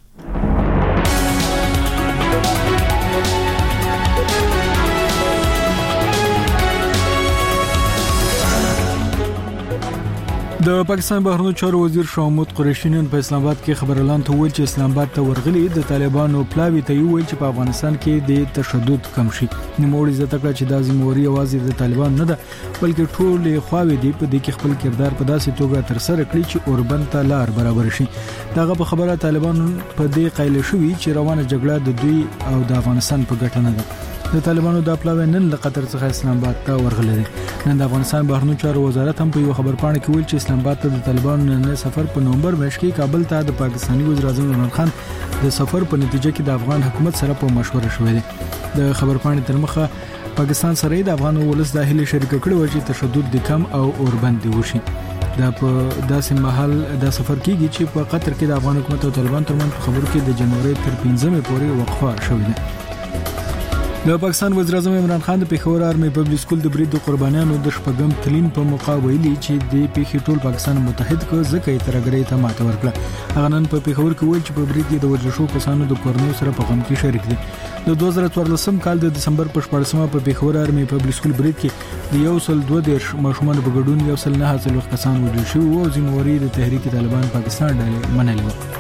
د پاکستان بهرنیو چارو وزیر شاه محمود قریشي نن په اسلام آباد کې خبر اعلان ته ویل چې اسلام آباد ته ورغلي د طالبانو پلاوی ته ویل چې په افغانستان کې د تشدد کم شي نوموړي زته کړ چې د زموري اوازې د طالبان نه ده بلکې ټول خواوې دی په دې کې خپل کردار په داسې توګه تر سره کړی چې اوربن ته لار برابر شي داغه په خبره طالبان په دې قایل شوی چې روانه جګړه د دوی او د افغانستان په ګټه نه ده د طالبانو د پلاوی نن له قطر څخه اسلام آباد ته ورغلي نن د افغانستان بهرنیو چارو وزارت هم په یو خبر پاڼه کې ویل چې اسلام آباد ته د طالبانو نن سفر په نومبر میاشت کې کابل ته د پاکستاني وزیر اعظم عمران خان د سفر په نتیجه کې د افغان حکومت سره په مشوره شوې ده د خبر پاڼې تر مخه پاکستان سره د افغان ولس د هلي شریک کړي و چې تشدد د کم او اوربند وشي دا په داسې محل د سفر کېږي چې په قطر کې د افغان حکومت او طالبان ترمنځ خبرو کې د جنوري تر 15 پورې وقفه شوې ده د پاکستان وزیر اعظم عمران خان د پیښور آرمي پبلک سکول د برید قربانیانو د شپږم تلین په موقع ویلي چې د پیښې ټول پاکستان متحد کړ ځکه یې ترګړې ته ماته ورکړه هغه نن په پیښور کې ویل چې په برید کې د وژل شو کسانو د کورنۍ سره په غم کې شریک دي د 2014 کال د دسمبر په 14مه په پیښور آرمي پبلک سکول برید کې د 102 ماشومان په ګډون 109 کسان وژل شو او زموري د تحریک طالبان پاکستان ډلې منلې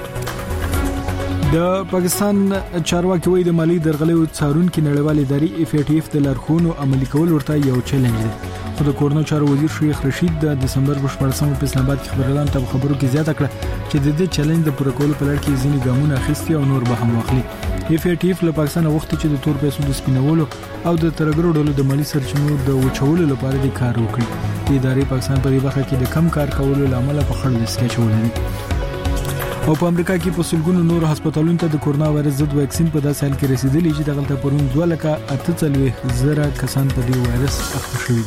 د پاکستان چارواکي وایي د مالی درغلې څارونکو نړیوال ادارې اف ای ټی اف د لارښوونو عملي کول ورته یو چیلنج دی خو د کورنو چارو وزیر شیخ رشید د دسمبر په 14مه په اسلام آباد کې خبرلان ته خبرو کې زیاته کړه چې د دې چیلنج د پوره کولو په لړ کې ځینې ګامونه اخیستي او نور به هم واخلي اف ای ټی اف له پاکستان وغوښتي چې د تور پیسو د سپینولو او د ترګرو ډلو د مالی سرچینو د وچولو لپاره د کار وکړي د ادارې پاکستان په دې برخه کې د کم کار کولو لامل په خړ لیست کې چولې او په امریکا کې په سلګونو نور هسپتالونو ته د کورونا وایرس ضد ویکسین په داسې حال کې رسیدلی چې دغلته پرون 2,48,000 کسان په دې وایرس اخته شوي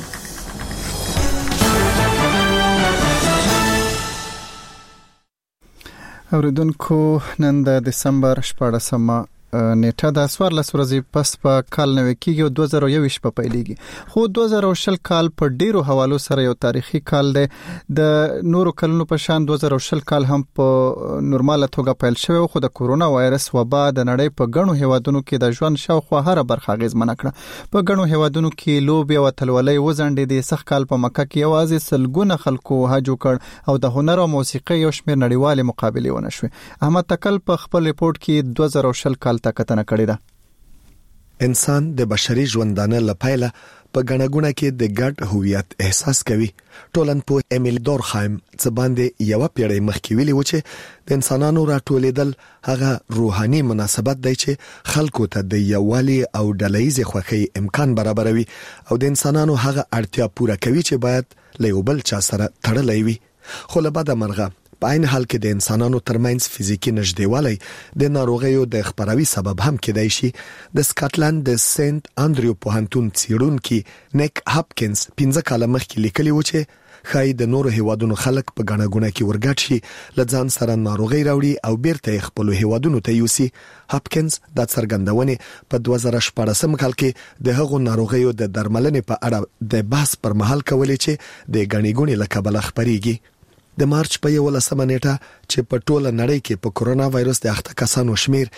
اوریدونکو نن د دسمبر 14مه نیټه د 14 ورځې پس په کال نوې کېږي او 2021 په پیلېږي خو 2020 کال په ډیرو حوالو سره یو تاریخي کال دی د نورو کلونو په شان 2020 کال هم په نورماله توګه پیل شوی خو د کورونا وایرس وبا د نړۍ په غنو هیوادونو کې د ژوند شاوخوا هر برخه اغیزمن کړه په غنو هیوادونو کې لوبي او تلولۍ وزنډې د سخت کال په مکه کې اوازې سلګونه خلکو هجو کړ او د هنر او موسیقي یو شمېر نړیوال مقابله ونه شوه احمد تکل په خپل ریپورت کې 2020 کال تکتنه کړې ده انسان د بشري ژوندانه لپاره په غنګونه کې د ګډ هویت احساس کوي ټولنپوه امیل دورخایم څه باندې یو پیړۍ مخکې ویلي و چې د انسانانو راټولېدل هغه روحاني مناسبت دی چې خلکو ته د یووالي او ډلهییز خوښۍ امکان برابروي او د انسانانو هغه اړتیا پوره کوي چې باید له یو بل چا سره تړلې وي خو له بده مرغه په عین حال کې د انسانانو ترمنځ فزیکی نږدېوالی د ناروغیو د خپراوي سبب هم کېدای شي. د سکاټلند د سنت انډریو پوهنتون څېړونکي نیک هاپکینز 15 کاله مخکې لیکلي و چې خای د نورو هیوادونو خلک په غاڼه غونه کې ورګټ شي لځان سره ناروغي راوړي او بیرته خپل هیوادونو ته یوسي. هاپکینز د څرګندونې په 2014 کال کې د هغو ناروغیو د درملنې په اړه د بحث پر مهال کولې چې د غاڼې غونې له کبله خبريږي. د مارچ په 11 نیټه چې په ټوله نړۍ کې په کورونا وایرس د اخته کسانو شمیر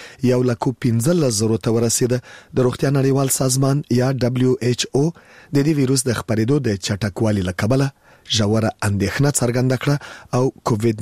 1,15,000 ته ورسید. د روغتیا نړیوال سازمان یا WHO د دې وایرس د خبرېدو د چټکوالي له کبله ژوره اندېښنه څرګنده کړه او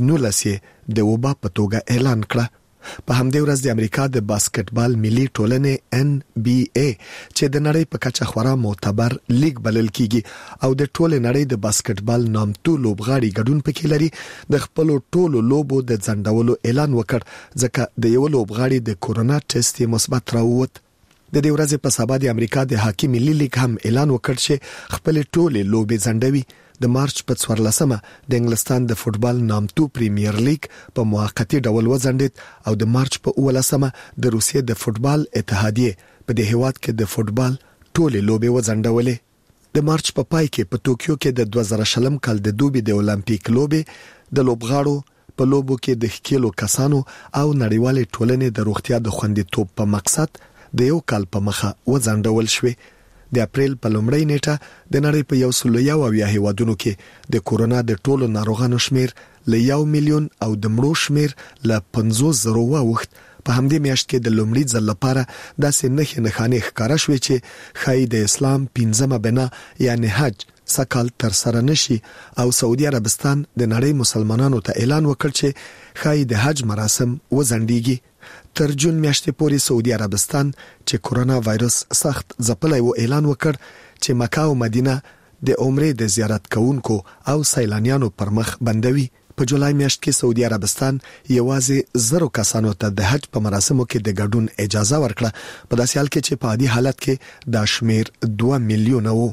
کووډ-19 د وبا په توګه اعلان کړه. په همدې ورځ د امریکا د باسکټبال ملي ټولنې NBA چې د نړۍ په کچه خورا معتبر لیګ بلل کیږي او د ټوله نړۍ د باسکټبال نامتو لوبغاړي ګډون پکې لري د خپل ټولو لوبو د ځنډولو اعلان وکړ ځکه د یو لوبغاړي د کورونا ټیسټ مثبت راووت. د دې ورځې په سبا د امریکا د هاکی ملي لیګ هم اعلان وکړ چې خپل ټولې لوبې ځنډوي. د مارچ په 14مه د انګلستان د فوتبال نامتو پریمیر لیګ په موقتی ډول وځنډید او د مارچ په 18مه د روسیې د فوتبال اتحادیه په دې هیواد کې د فوتبال ټولې لوبې وځنډولې. د مارچ په پای کې په ټوکیو کې د 2020 کال د دوبي د اولمپیک لوبې د لوبغاړو په لوبو کې د ښکېلو کسانو او نړیوال ټولنې د روغتیا د خوندیتوب په مقصد د یو کال په مخه وځنډول شوې. د اپریل په لومړۍ نیټه د نړۍ په 101 هیوادونو کې د کورونا د ټولو ناروغانو شمیر ل 1 میلیون او د مړو شمیر ل 50,000 وخت. په همدې میاشت کې د لومړي ځل لپاره داسې نښانې ښکارا شوې چې خای د اسلام 15مه بنا یعنی حج سکهال تر سره نشي او سعودي عربستان د نړۍ مسلمانانو ته اعلان وکړ چې خای د حج مراسم وځنډيږي. تر جون میاشتې پورې سعودي عربستان چې کورونا وایرس سخت ځپلای و اعلان وکړ چې مکه او مدینه د عمرې د زیارت کوونکو او سیلانیانو پر مخ بندوي. په جولای میاشت کې سعودي عربستان یوازې 0 کسانو ته د حج په مراسمو کې د ګډون اجازه ورکړه په داسې حال کې چې په عادي حالت کې دا شمیر 2 میلیونه وو.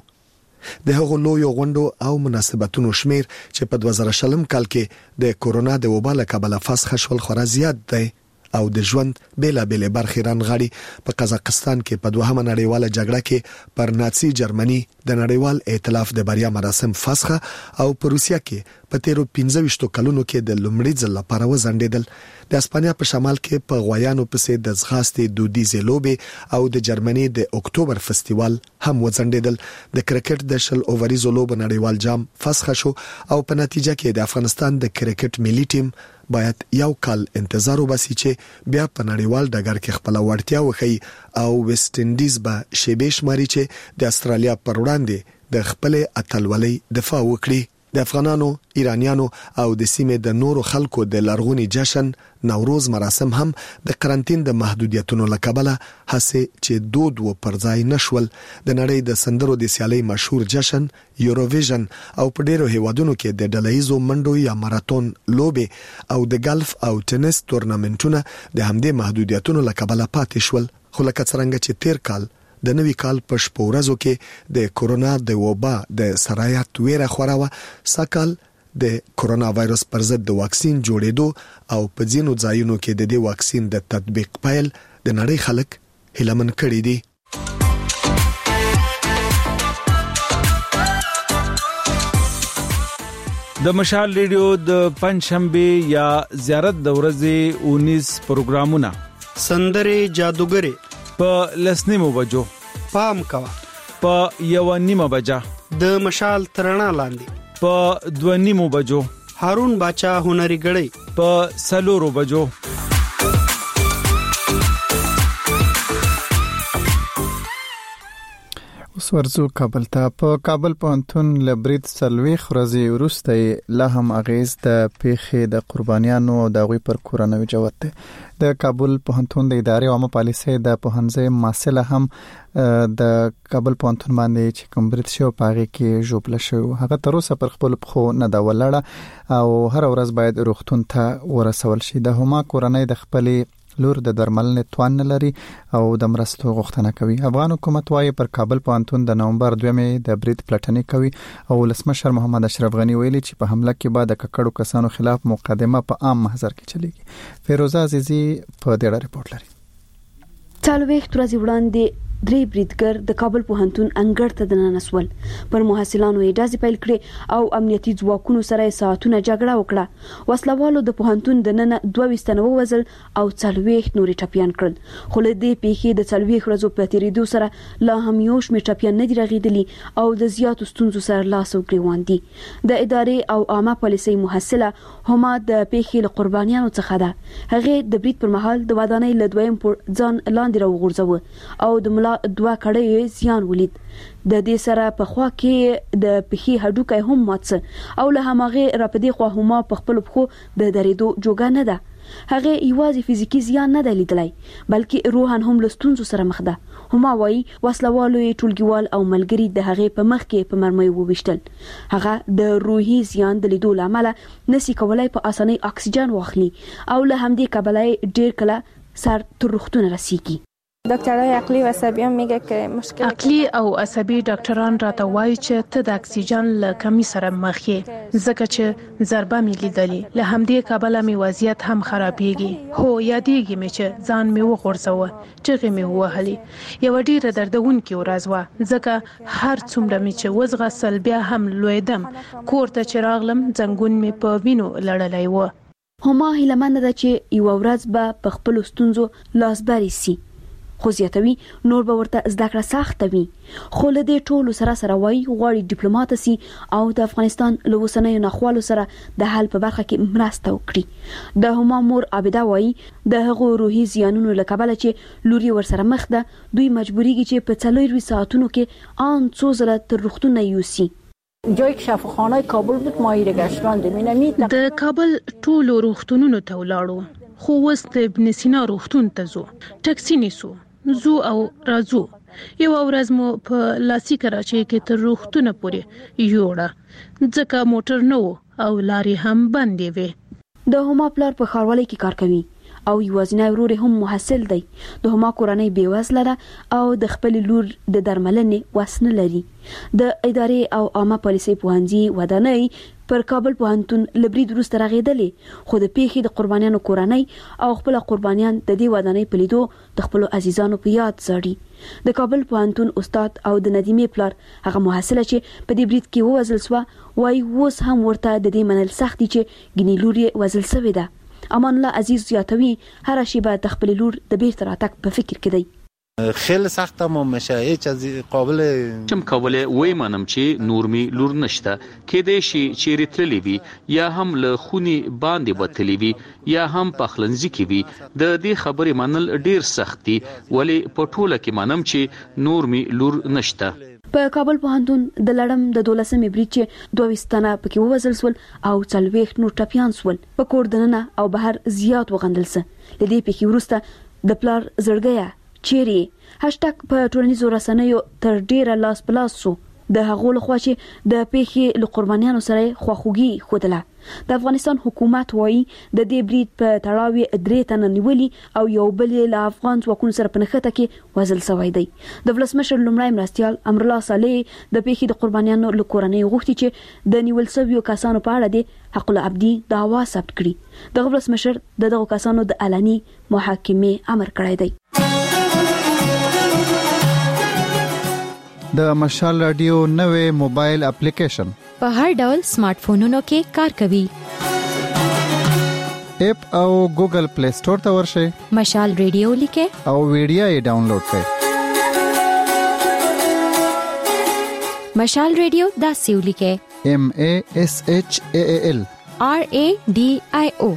د هغو لویو غونډو او مناسبتونو شمیر چې په 2020 کال کې د کورونا د وبا له کبله فسخ شول خورا زیات دی او د ژوند بیلابېلې برخې رانغاړي. په قزاقستان کې په دوهمه نړیواله جګړه کې پر ناتسی جرمني د نړیوال ائتلاف د بریا مراسم فسخه او په روسیا کې په 15 کلونو کې د لومړي ځل لپاره وځنډیدل. د اسپانیا په شمال کې په غویانو پسې د ځغاستې دودیزې لوبې او د جرمني د اکتوبر فستیوال هم وځنډیدل. د کرکټ د شل اووریزو لوب نړیوال جام فسخه شو او په نتیجه کې د افغانستان د کرکټ ملي ټیم باید یو کال انتظار وباسي چې بیا په نړیوال ډګر کې خپل وړتیا وښيي او ویسټ انډیز به شیبه شماري چې د استرالیا پر وړاندې د خپل اتلولۍ دفاع وکړي. د افغانانو، ایرانیانو او د سیمې د نورو خلکو د لرغوني جشن نوروز مراسم هم د قرنټین د محدودیتونو لکبله هڅه چې دود و پرځای نشول. د نړۍ د سندرو د سیالۍ مشهور جشن یوروویژن او په ډیرو هیوادونو کې د ډلهیزو منډو یا ماراتون لوبې او د ګالف او ټینس تورنمنټونه د همدې محدودیتونو لکبله پاتې شول. خو لکه څنګه چې تیر کال د نوي کال په شپو ورځو کې د کورونا د وبا د سرایت ویره خوراوه، سکهال د کورونا وایرس پر ضد د واکسین جوړېدو او په ځینو ځایونو کې د دې واکسین د تطبیق پیل د نړۍ خلک هیلمن کړي دي. د مشال ریډیو د پنځشنبه یا زیارت د ورځې 19 پروګرامونه سندره جادوګری په لسنیمو بجو پام کوا په 1:30 بجا د مشال ترنا لاندې په 2:30 بجو هارون باچا هنري غړی په 4 بجو اوس ورځو کابل ته. په کابل پوهنتون لبرید سلويخ ورځې وروسته لا هم اغیز د پیښې د قربانیانو او د غوي پر کورنوي جوړت ده. د کابل پوهنتون د ادارې عامه پالیسۍ د پوهنځي مسله هم د کابل پوهنتون باندې چې کوم برید شو پاره کې جوړل شو هغه تر اوسه پر خپل خو نه دا ولړه او هر ورځ باید روغتون ته ورسول شي. د هما کورنۍ د خپل لور د درملنې توان نه لري او د مرستو غوښتنه کوي. افغان حکومت وايي پر کابل پوهنتون د نومبر 2 د برید پلټنې کوي او ولسمشر محمد اشرف غنی ویلي چې په حمله کې بعد د ککړو کسانو خلاف مقدمه په عام محضر کې چلیږي. فیروزه عزیزی په دې اړه ریپورت لري. څلوېښت ورځې وړاندې درې بریدګر د کابل پوهنتون انګړ ته دننه پر محصلانو یې ډزې پیل کړې او امنیتي ځواکونو سره ساعتونه جګړه وکړه. وسلوالو د پوهنتون دننه 22 تنه ووژل او 40 نورې ټپيان کړل. خو له دې پیښې د 40 ورځو په تیریدو سره لا هم یو شمېر ټپيان نه دي رغېدلي او د زیاتو ستونزو سره لاس او ګریوان دي. د ادارې او عامه پالیسۍ محصله هما د پیښې له قربانیانو څخه ده. هغه د برید پر مهال د ودانۍ له دویم پر ځان لاندې راوغورځاوه او د دوه کړې زیان ولید. د دې سره په خوا کې د پخې هډوکي هم مات او له همغه را پدې خو هما په خپل بخو د درېدو جوګه نه ده. هغه یوازې فزیکی زیان نه دی لیدلای بلکې روحان هم لستونزو سره مخ ده. هما وایي وسلوالو ټولګیوال او ملګری د هغه په مخ کې په مرمۍ وويشتل. هغه د روحي زیان د لیدو لامل نسی کولای په اسانۍ اکسیجن واخلي او له همدې کبلای ډیر کله سر تر روغتون رسیږي. دکترای عقلی و عصبی هم میگه که مشکل عقلی او عصبی ډاکټران راته وایي چې ته د اکسیجن له کمی سره مخ یې ځکه چې ضربه مې لیدلې. له همدې کبله مې وضعیت هم خرابېږي. هو یادېږي مې چې ځان مې وغورځوه چغې مې ووهلې. یوه ډېره دردونکې ورځ وه ځکه هر څومره مې چې وځغستل بیا هم لوېدم. کور ته چې راغلم زنګون مې په وینو لړلی و. هما هیلهمنده ده چې یوه ورځ به په خپلو ستونزو لاسبري سي. خو زیاتوي نور به ورته زده کړه سخته وي. خو له دې ټولو سره وایي غواړي ډیپلوماټ سي او د افغانستان له اوسنیو ناخوالو سره د حل په برخه کې مرسته وکړي. د هما مور عابده وایي د هغو روحي زیانونو له کبله چې لوري ورسره مخ ده دوی مجبوریږي چې په 24 ساعتونو کې آن څو ځله تر روغتون یوسي. جایی که شفاخانه کابل بود ما ایره گشتراندیم. د کابل ټولو روغتونونو ته ولاړو خو اوس د ابن سینا روغتون ته ځو. ټکسي نیسو زو او رازو. یو ورځ مو په لاسي کراچۍ کې تر روغتونه پورې یوړه ځکه موټر نه او لارې هم بندې وې. د هما پلار په ښاروالۍ کې کار کوي او یوازینی ورور هم محصل دی. د هما کورنۍ بیوزله ده او د خپل لور د درملنې وس نه لري. د ادارې او عامه پالیسۍ پوهنځي ودانۍ پر کابل پوهنتون لبرید وروسته راغېدلې خو د پیښې د قربانیانو کورنۍ او خپل قربانیان د دې ودانۍ په لیدو د خپل عزیزانو په یاد زړي. د کابل پوهنتون استاد او د ندیمې پلار هغه محصله چې په دې برید کې ووژل شوه وایي اوس هم ورته د دې منل سخت دي چې ګنې لور یې وژل شوې ده. امان الله عزیز زیاتوي هر شیبه د خپل لور د بیرته راتګ په فکر کې دی. خیلی سخته ما میشه هیچ از قابل چم کوله وای منم چې نور می لور نشته کېدې شي چې رتللی وي یا هم له خوني باندې وتلی وي یا هم پخلنځي کې وي. د دې خبرې منل ډیر سخت دي ولی په ټوله کې منم چې نور می لور نشته. په کابل پوهنتون د لړم د 12مې برید چې 22 تنه پکې ووژل شول او 40 نور ټپيان شول. په کور دننه او بهر زیات وغندل سه. لدې پکې ورسته د پلار زړګیا چيري هاشټاګ په ټولنیزو رسنیو تر ډیره لاس پلاس شو. د هغو لخوا چې د پیښې له قربانیانو سره خواخوږي خوده. د افغانستان حکومت وایي د دې برید په تړاو 3 تنه نیولي او یو بل له افغان ځواکونو سره په نښته کې وژل شوی دی. د ولسمشر لومړی مرستیال امرالله صالح د پیښې د قربانیانو له کورنۍ غوښتي چې د نیول شویو کسانو په اړه د حق العبدي دعوا ثبت کړي. د ولسمشر دغه کسانو د علني محاکمې امر کړی دی. د مشال رادیو نوې موبایل اپلیکیشن په هر ډول سمارټ فونونو کې کار کوي. اپ او ګوګل پلی سٹور ته ورشئ. مشال رادیو لیکه او ویډیو یې ډاونلوډ کړئ. مشال رادیو دا سیو لیکه MASHAAL RADIO.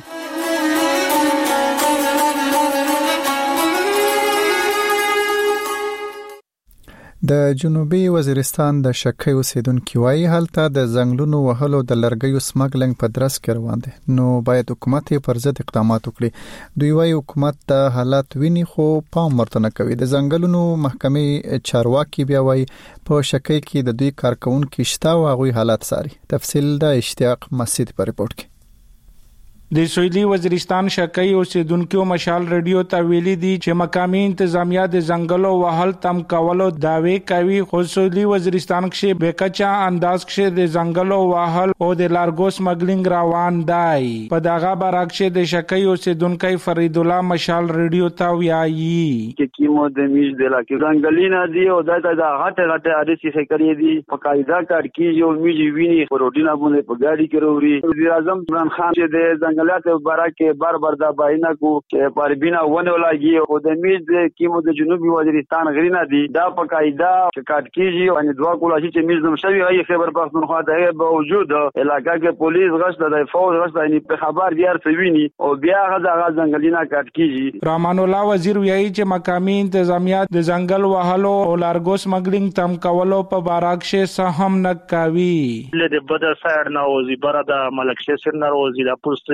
د جنوبي وزیرستان د شکی اوسیدونکو وايي هلته د زنګلونو وهلو د لرګیو سمګلنګ په درس کې روان دي نو باید حکومت پر ضد اقدامات وکړي. دوی وايي حکومت د حالات ویني خو پام ورته نه کوي. د زنګلونو محکمې چارواکي بیا وايي په شکی کې د دوی کارکونکو شته او هغه حالات ساري. تفصیل د اشتیاق مسجد په ریپورت کې. د سویلي وزیرستان شکای اوسیدونکو مشال رادیو ته ویلي دي چې مقامي انتظامیه د ځنګلو وهل تم کولو داوی کوي، خو سویلي وزیرستان کې بکچا انداز کې د ځنګلو وهل او د لارګو سمګلینګ روان دی. په دغه برعکس د شکای اوسیدونکو فرید الله مشال رادیو ته وایي چې کیمو د میش د لاکې ځنګلینا دی او دا هټه اړیسي خکرې دي په قاعده کار کې یو میج ویني پروتینا باندې په ګاډي کې وروړي. وزیر اعظم عمران خان چې د ځنګلات برکه بار دا باینه کو چې پربینا ونه ولګي او د میز کیمو د جنوبي وزیرستان غرینا دي دا په قاعده کاټ کیږي او دوا کولا چې میز نو شوی غي خبر پښتونخوا د باوجود علاقہ کې پولیس غشت د فوج غشت په خبر دیار سویني او بیا غزا ځنګلینا کاټ کیږي. رحمان الله وزیر ویایي چې مقامي انتظامیات د ځنګل وهلو او لارګو سمګلینګ تم کولو په برعکس سهم نه کوي. له بدر سایډ نه وزي بردا ملک شسر نه وزي د پوسټ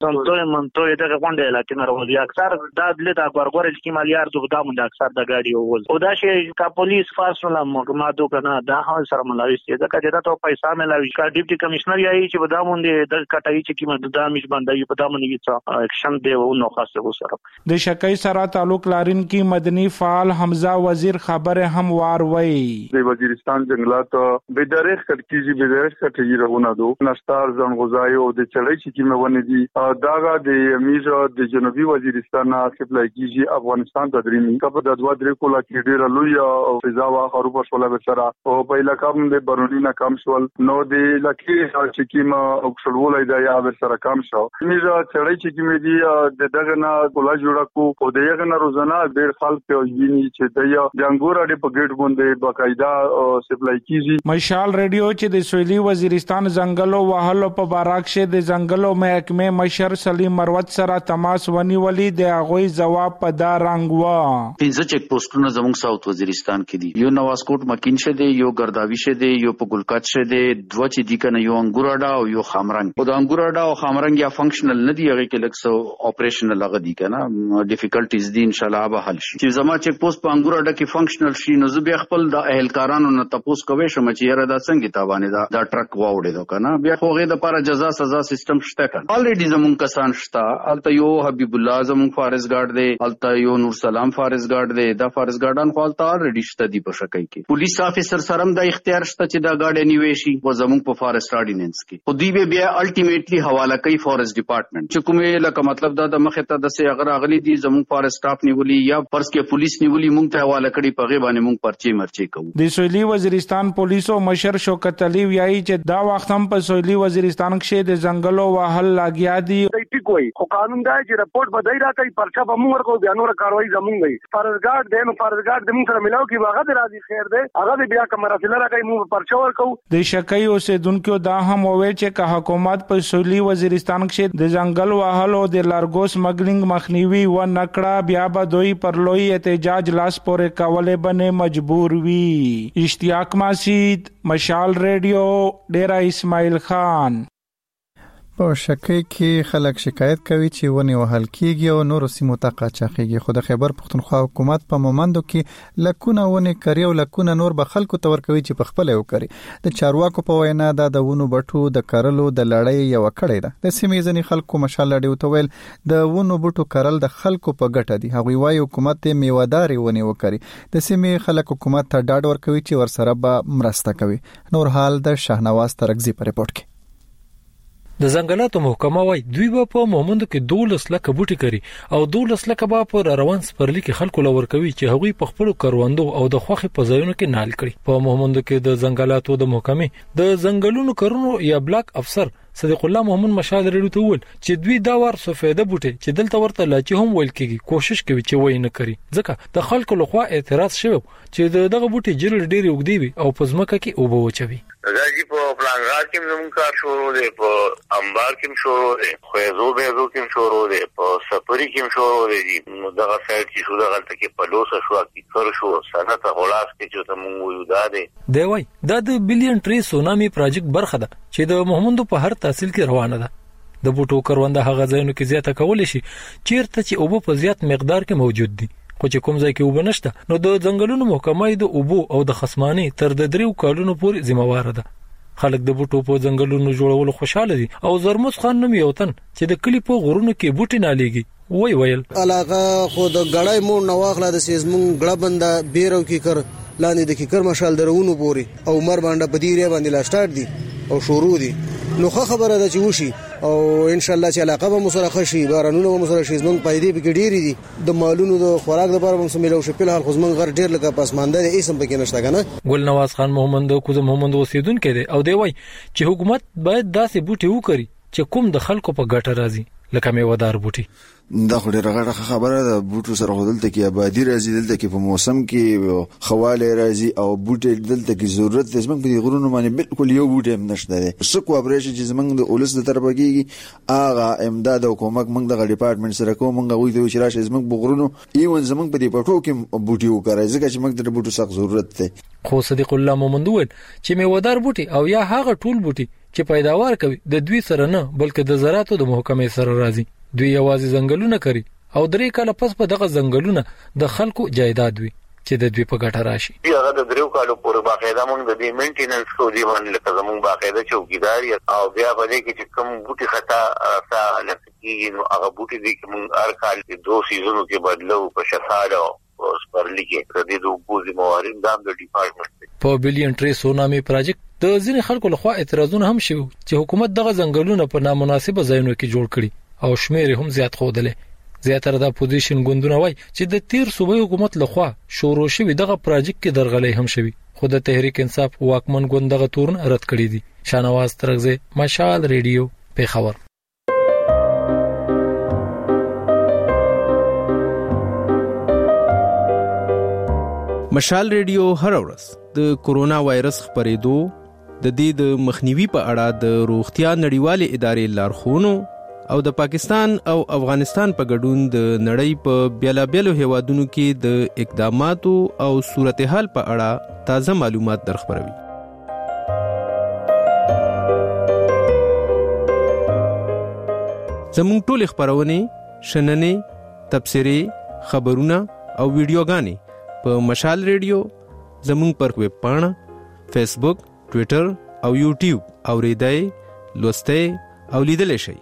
منطقه دغه غونډه لکه ناروغي اکثر د دلته غورغور چې مالیار زو د مونږ اکثر د گاډي او دا شي کا پولیس فارس ولا مادو کنه دا هغه سره ملاوي چې دا کده ته پیسې ملاوي کا ډیپټي کمشنر یې چې بدا مونږ د کټای چې کیمه د دامش باندې په دامن کې اکشن دی او نو خاصه وسره د شکای سره تعلق لرین کی مدني فعال حمزه وزیر خبره هم واروي د وزیرستان جنگلات به درخ کټیږي به درخ کټیږي رونه دو نشتار ځن غزای او د چړې چې کیمه ونی دي داغه د میز د جنوبي وزیرستان خپل کیږي افغانستان ته درېمي کپ د دوا درې کولا کې ډیر لوی او فضا وا خروب شولا بشرا او په علاقه د برونی کم شول نو د لکه چې کیما او شړولای دا یا سره کم شو میز چړې چې کیمه دي دغه نه کولا جوړه کو او دغه نه روزانه ډیر خلک یې چې د جنګور اړې په ګټ باندې باقاعده سپلای کیږي. مشال رادیو چې د سویلي وزیرستان ځنګلو وهلو په برعکس د ځنګلو محکمه مشر سلیم مروت سره تماس ونیولې د هغوی جواب په دا رنګ و. 15 چک پوسټونه زموږ ساوث وزیرستان کې دي، یو نواسکوټ مکین شه دی، یو ګرداوی شه دی، یو په ګلکات شه دی، دوه چې دي کنه یو انګوراډا او یو خامرنګ. او د انګوراډا او خامرنګ یا فنکشنل نه دی، هغه کې لکه سو اپریشنل هغه دي کنه ډیفیکلټیز دي، ان شاء الله به حل شي. چې زما چک پوسټ په انګوراډا کې فنکشنل شي نو زه بیا خپل د اهلکارانو نه تاسو کوي شم چې یاره دا څنګه تابانه دا ټرک واوړې دا کنه بیا خوغه د لپاره جزا سزا سیستم شته کنه. الریډي زمون کسان شته، الته یو حبیب الله زمون فارس ګارد دی، الته یو نور سلام فارس ګارد دی، دا فارس ګاردان خو الته الریډي شته دی په شکای کې. پولیس افیسر سره د اختیار شته چې دا ګاډي نیوي شي و زمون په فارست آرډیننس کې. خو دی بیا الټیمیټلی حواله کوي فارست ډپارټمنټ چې کومه لکه مطلب دا د مخه ته د سي اگر اغلی دي زمون فارست سټاف نیولي یا فرض کې پولیس نیولي مونږ ته حواله کړي په غیبه باندې مونږ پرچی مرچی کوو. د سویلي وزیرستان پولیسو مشر شوکت علي وایي چې دا وخت هم په سویلي وزیرستان کې د ځنګلو وهل لاګیا دي. ټیک وای خو قانون دا چې رپورټ بدای راکړي پرچا به موږ ورکو بیا نور کاروایی زمونږ وي. فرزګارد دیم فرزګارد د موږ سره ملاو کې هغه د راضي خیر دی، هغه بیا کمره فل راکړي موږ پرچا ورکو. د شکای اوسیدونکو دا هم وویل چې که حکومت په سویلي وزیرستان کې د ځنګل وهل او د لارګو سمګلینګ مخنیوي و نکړه بیا به دوی پر لوی احتجاج لاس پورې کولې باندې مجبور وي. اشتیاق ماسید، مشال رادیو، ډیرا اسماعیل خان. په شکای کې خلک شکایت کوي چې ونی وهل کیږي او نور سیمو ته قاچاقيږي. خو د خیبر پښتونخوا حکومت په مومندو کې لکونه ونی کوي او لکونه نور به خلکو تور کوي چې په خپل یو کوي. د چارواکو په وینا د ونو بټو د کرلو د لړۍ یو کړی ده. د سیمې ځنی خلکو مشال لړۍ وتویل د ونو بټو کرل د خلکو په ګټه دي. هغوی وايي حکومت ته میواداري ونی وکړي. د سیمې خلک حکومت ته ډاډ ورکوي چې ورسره به مرسته کوي. نور حال د شاهنواز ترغزي په ریپورت کې. د ځنګلاتو محکمه وايي دوی په مومندو کې 12 لک بوټي کړي او 12 لک به په روان سپرلی کې خلکو لور کوي چې هغوی په خپل کاروندو او د خوخي په ځایونو کې نال کړي. په مومندو کې د ځنګلاتو د محکمې د ځنګلونو کارونو یا بلاک افسر صدیق الله محمد مشال رډو ته ول چې دوی دا ور سفیده بوټي چې دلته ورته لا چې هم ویل کېږي کوشش کوي چې وای نه کړي، ځکه د خلکو لخوا اعتراض شوی چې دغه بوټي جرل ډېری وګدي وي او په ځمکه کې اوبه وچوي. راځي په پلانګار کې موږ کار شروع دی، په انبار کې شروع دی، خو زو کې شروع دی، په سپری کې شروع دی. نو دغه سایت چې شو دغه تل کې په لوسه شو کې کار شو سنت غلاس کې چې ته موږ ویو دا دی وای دا د بلین ټری سونامي پروجیکټ برخه ده چې د محمدو په هر تحصیل کې روانه ده. د بوټو کرونده هغه ځایونو کې زیاته کول شي چیرته چې اوبه په زیات مقدار کې موجود دي، خو چې کوم ځای کې اوبه نشته نو د ځنګلونو محکمه د اوبو او د خصمانه تر د 3 کالونو پورې ذمہوار ده. خلک د بوټو په ځنګلونو جوړولو خوشاله دي او زرموس خان نوم یو تن چې د کلی په غرونو کې بوټي نه لګي ویل علاقه خو د غړای مور نو واخله د سیزمون غړ بنده بیرو کې کر لاندې د کیکر مشال درونو پوري او مر باندې بدیره باندې لا سٹارټ دي او شروع دي نو خبره ده چې وشي او ان شاء الله چې علاقه به مسره خشي بارانونه به مسره شي زمونږ پیدې به ډېری دي د مالونو د خوراک لپاره هم سمېلو شو په حال خو زمونږ غر ډېر لکه پسمانده دي اسم پکې نشته کنه ګل نواز خان محمد کوزه محمد اوسیدونکو دی او دی وای چې حکومت باید داسې بوټي وکړي چې کوم د خلکو په ګټه راځي لکه میوهدار بوټي دا خو ډیره غټه خبره ده بوټو سره خودلته کې آبادی راځي دلته کې په موسم کې خواله راځي او بوټي دلته کې ضرورت د زمنګ په غرونو باندې بالکل یو بوټي هم نشته ده سکو ابریش چې زمنګ د اولس د طرفه کېږي اغه امداد او کومک موږ د ډپارټمنټ سره کوم موږ غوي د شراش زمنګ په غرونو ایون زمنګ په دې پټو کې بوټي وکړای ځکه چې موږ د بوټو سخت ضرورت ده خو صدیق الله مومند وویل چې میوهدار بوټي او یا هغه ټول بوټي چې پیداوار کوي د دوی سره نه بلکې د زراعتو د محکمې سره راځي دوی یوازې ځنګلونه کوي او درې کاله پس په دغه ځنګلونه د خلکو جایداد وي چې د دوی په ګټه راشي هغه د دریو کالو پورې باقاعده موږ د دې مینټیننس کو دی باندې لکه زموږ باقاعده چوکیداری او بیا په دې کې چې کوم بوټي خطا راسا لکه نو هغه بوټي دي چې موږ هر کال د 2 سیزونو کې بدلو په شفاله او سپرلی کې د دې د بوزي موارد د ډپارټمنټ په بلین ټری سونامي پروژیکټ د ځینې خلکو لخوا اعتراضونه هم شوي چې حکومت دغه ځنګلونه په نامناسبه ځایونو کې جوړ کړي او شمیر هم زیات خوده زیاتره د اپوزیشن ګوندونه وای چې د تیر صوبې حکومت لخوا شروع شوی دغه پروژیکټ کې درغلې هم شوی خو د تحریک انصاف واکمن ګوند دغه تورن رد کړی دي شانواز ترغزه مشال ریډیو پیښور مشال ریډیو هر ورځ د کورونا وایرس خپرېدو د دې د مخنیوي په اړه د روغتیا نړیوالې ادارې لارښوونو او د پاکستان او افغانستان په ګډون د نړۍ په بیلابیلو هیوادونو کې د اقداماتو او صورتحال په اړه تازه معلومات درخبروي. زموږ ټول خبرونه شننې تبصرې خبرونه او ویډیوګانې په مشال ریډیو زموږ پر ویب پاڼه فیسبوک ټوئیټر او یوټیوب اوریدای لوستئ او لیدلای شئ.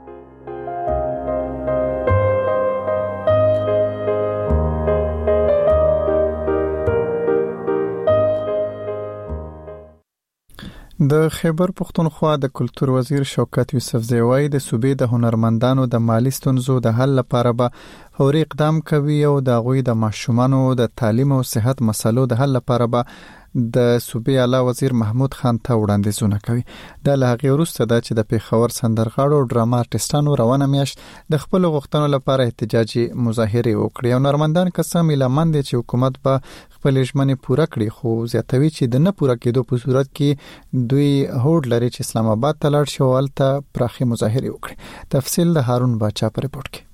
د خیبر پختونخوا د کلتور وزیر شوکت یوسفزی وایي د صوبې د هنرمندانو د مالی ستونزو د حل لپاره به فوري اقدام کوي او د غوي د ماشومانو د تعلیم او صحت مسلو د حل لپاره به د صوبې اعلی وزیر محمود خان ته وړاندیزونه کوي. د لهغه وروسته د چې د پیښور سندرغاړو او ډراما آرټستانو روانه میاشت د خپل غوښتنو لپاره احتجاجي مظاهره وکړي او هنرمندان قسم اعلان دي چې حکومت به خپل ژمنې پوره کړي خو زیاتوي چې د نه پوره کېدو په صورت کې دوی هوډ لري چې اسلام آباد ته لاړ شي او الته پراخي مظاهره وکړي. تفصیل د هارون باچا په رپورت کې.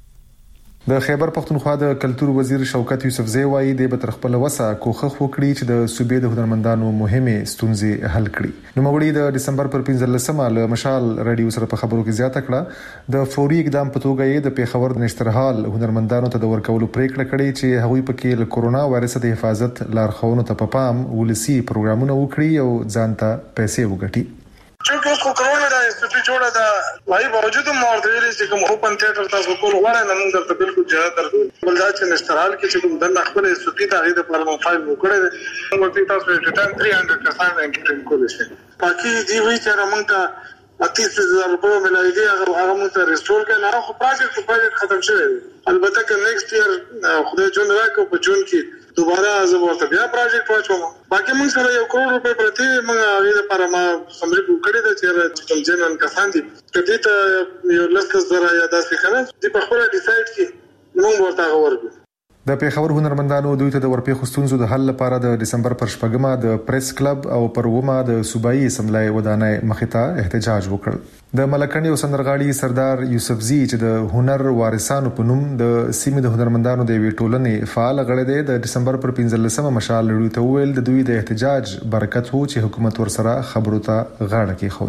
د خیبر پختونخوا د کلتور وزیر شوکت یوسفزی وایي د بتر خپل وسه کوخه وکړي چې د صوبې د هنرمندانو مهمه ستونزې حل کړي. نو مګړي د دسمبر پر 15مه له مشال رادیو سره په خبرو کې زیاته کړه د فوري اقدام په توګه یې د پیښور د نشترحال هنرمندانو ته د ورکولو پریکړه کړې چې هغوی پکې له کورونا وایرس د حفاظت لارښوونو ته پام ولسی پروګرامونه وکړي او ځانته پیسې وګټي. چونکه اوس کورونا د استفی جوړه ده وايي باوجود مورته ویلي چې کوم اوپن تھیټر تاسو کول غواړئ نو موږ درته بالکل جهاد درکو بل دا چې نشترال کې چې کوم د خپل استفی ته غوډه پر مو فایل وکړي موږ تاسو ته ټان 300 کسان انکټ کول شي پاکي دی وی چې موږ ته 30000 روپے ملایي دي هغه موږ ته ریسټور کړي نه خو پروجیکټ ختم شوی البته که نیکسټ ایئر خدای جون راکو په جون کې دوباره زموږ ته بیا پروجیکټ واچوم باقي موږ سره 1 کروڑ روپے پرتی موږ هغه لپاره ما سمري وکړی دا چې کوم جنن کسان دي کدی ته یو لسته زره یا داسې کنه دی په خپل ډیسایډ کې موږ ورته ورغو. د پیښور هنرمندانو دوی ته د ورپېښو ستونزو د حل لپاره د دسمبر پر 8مه د پریس کلب او پر 9مه د صوبایي اسمبلی ودانۍ مخې احتجاج وکړ. د ملکندي او سندرغاړي سردار یوسفزی چې د هنر وارثانو په نوم د سیمې د هنرمندانو د وی ټولنې فعال غړی دی د دسمبر پر 15مه مشال لري ته ویل د دوی د احتجاج برکت هو چې حکومت ورسره خبرو ته غاړه کې خوده.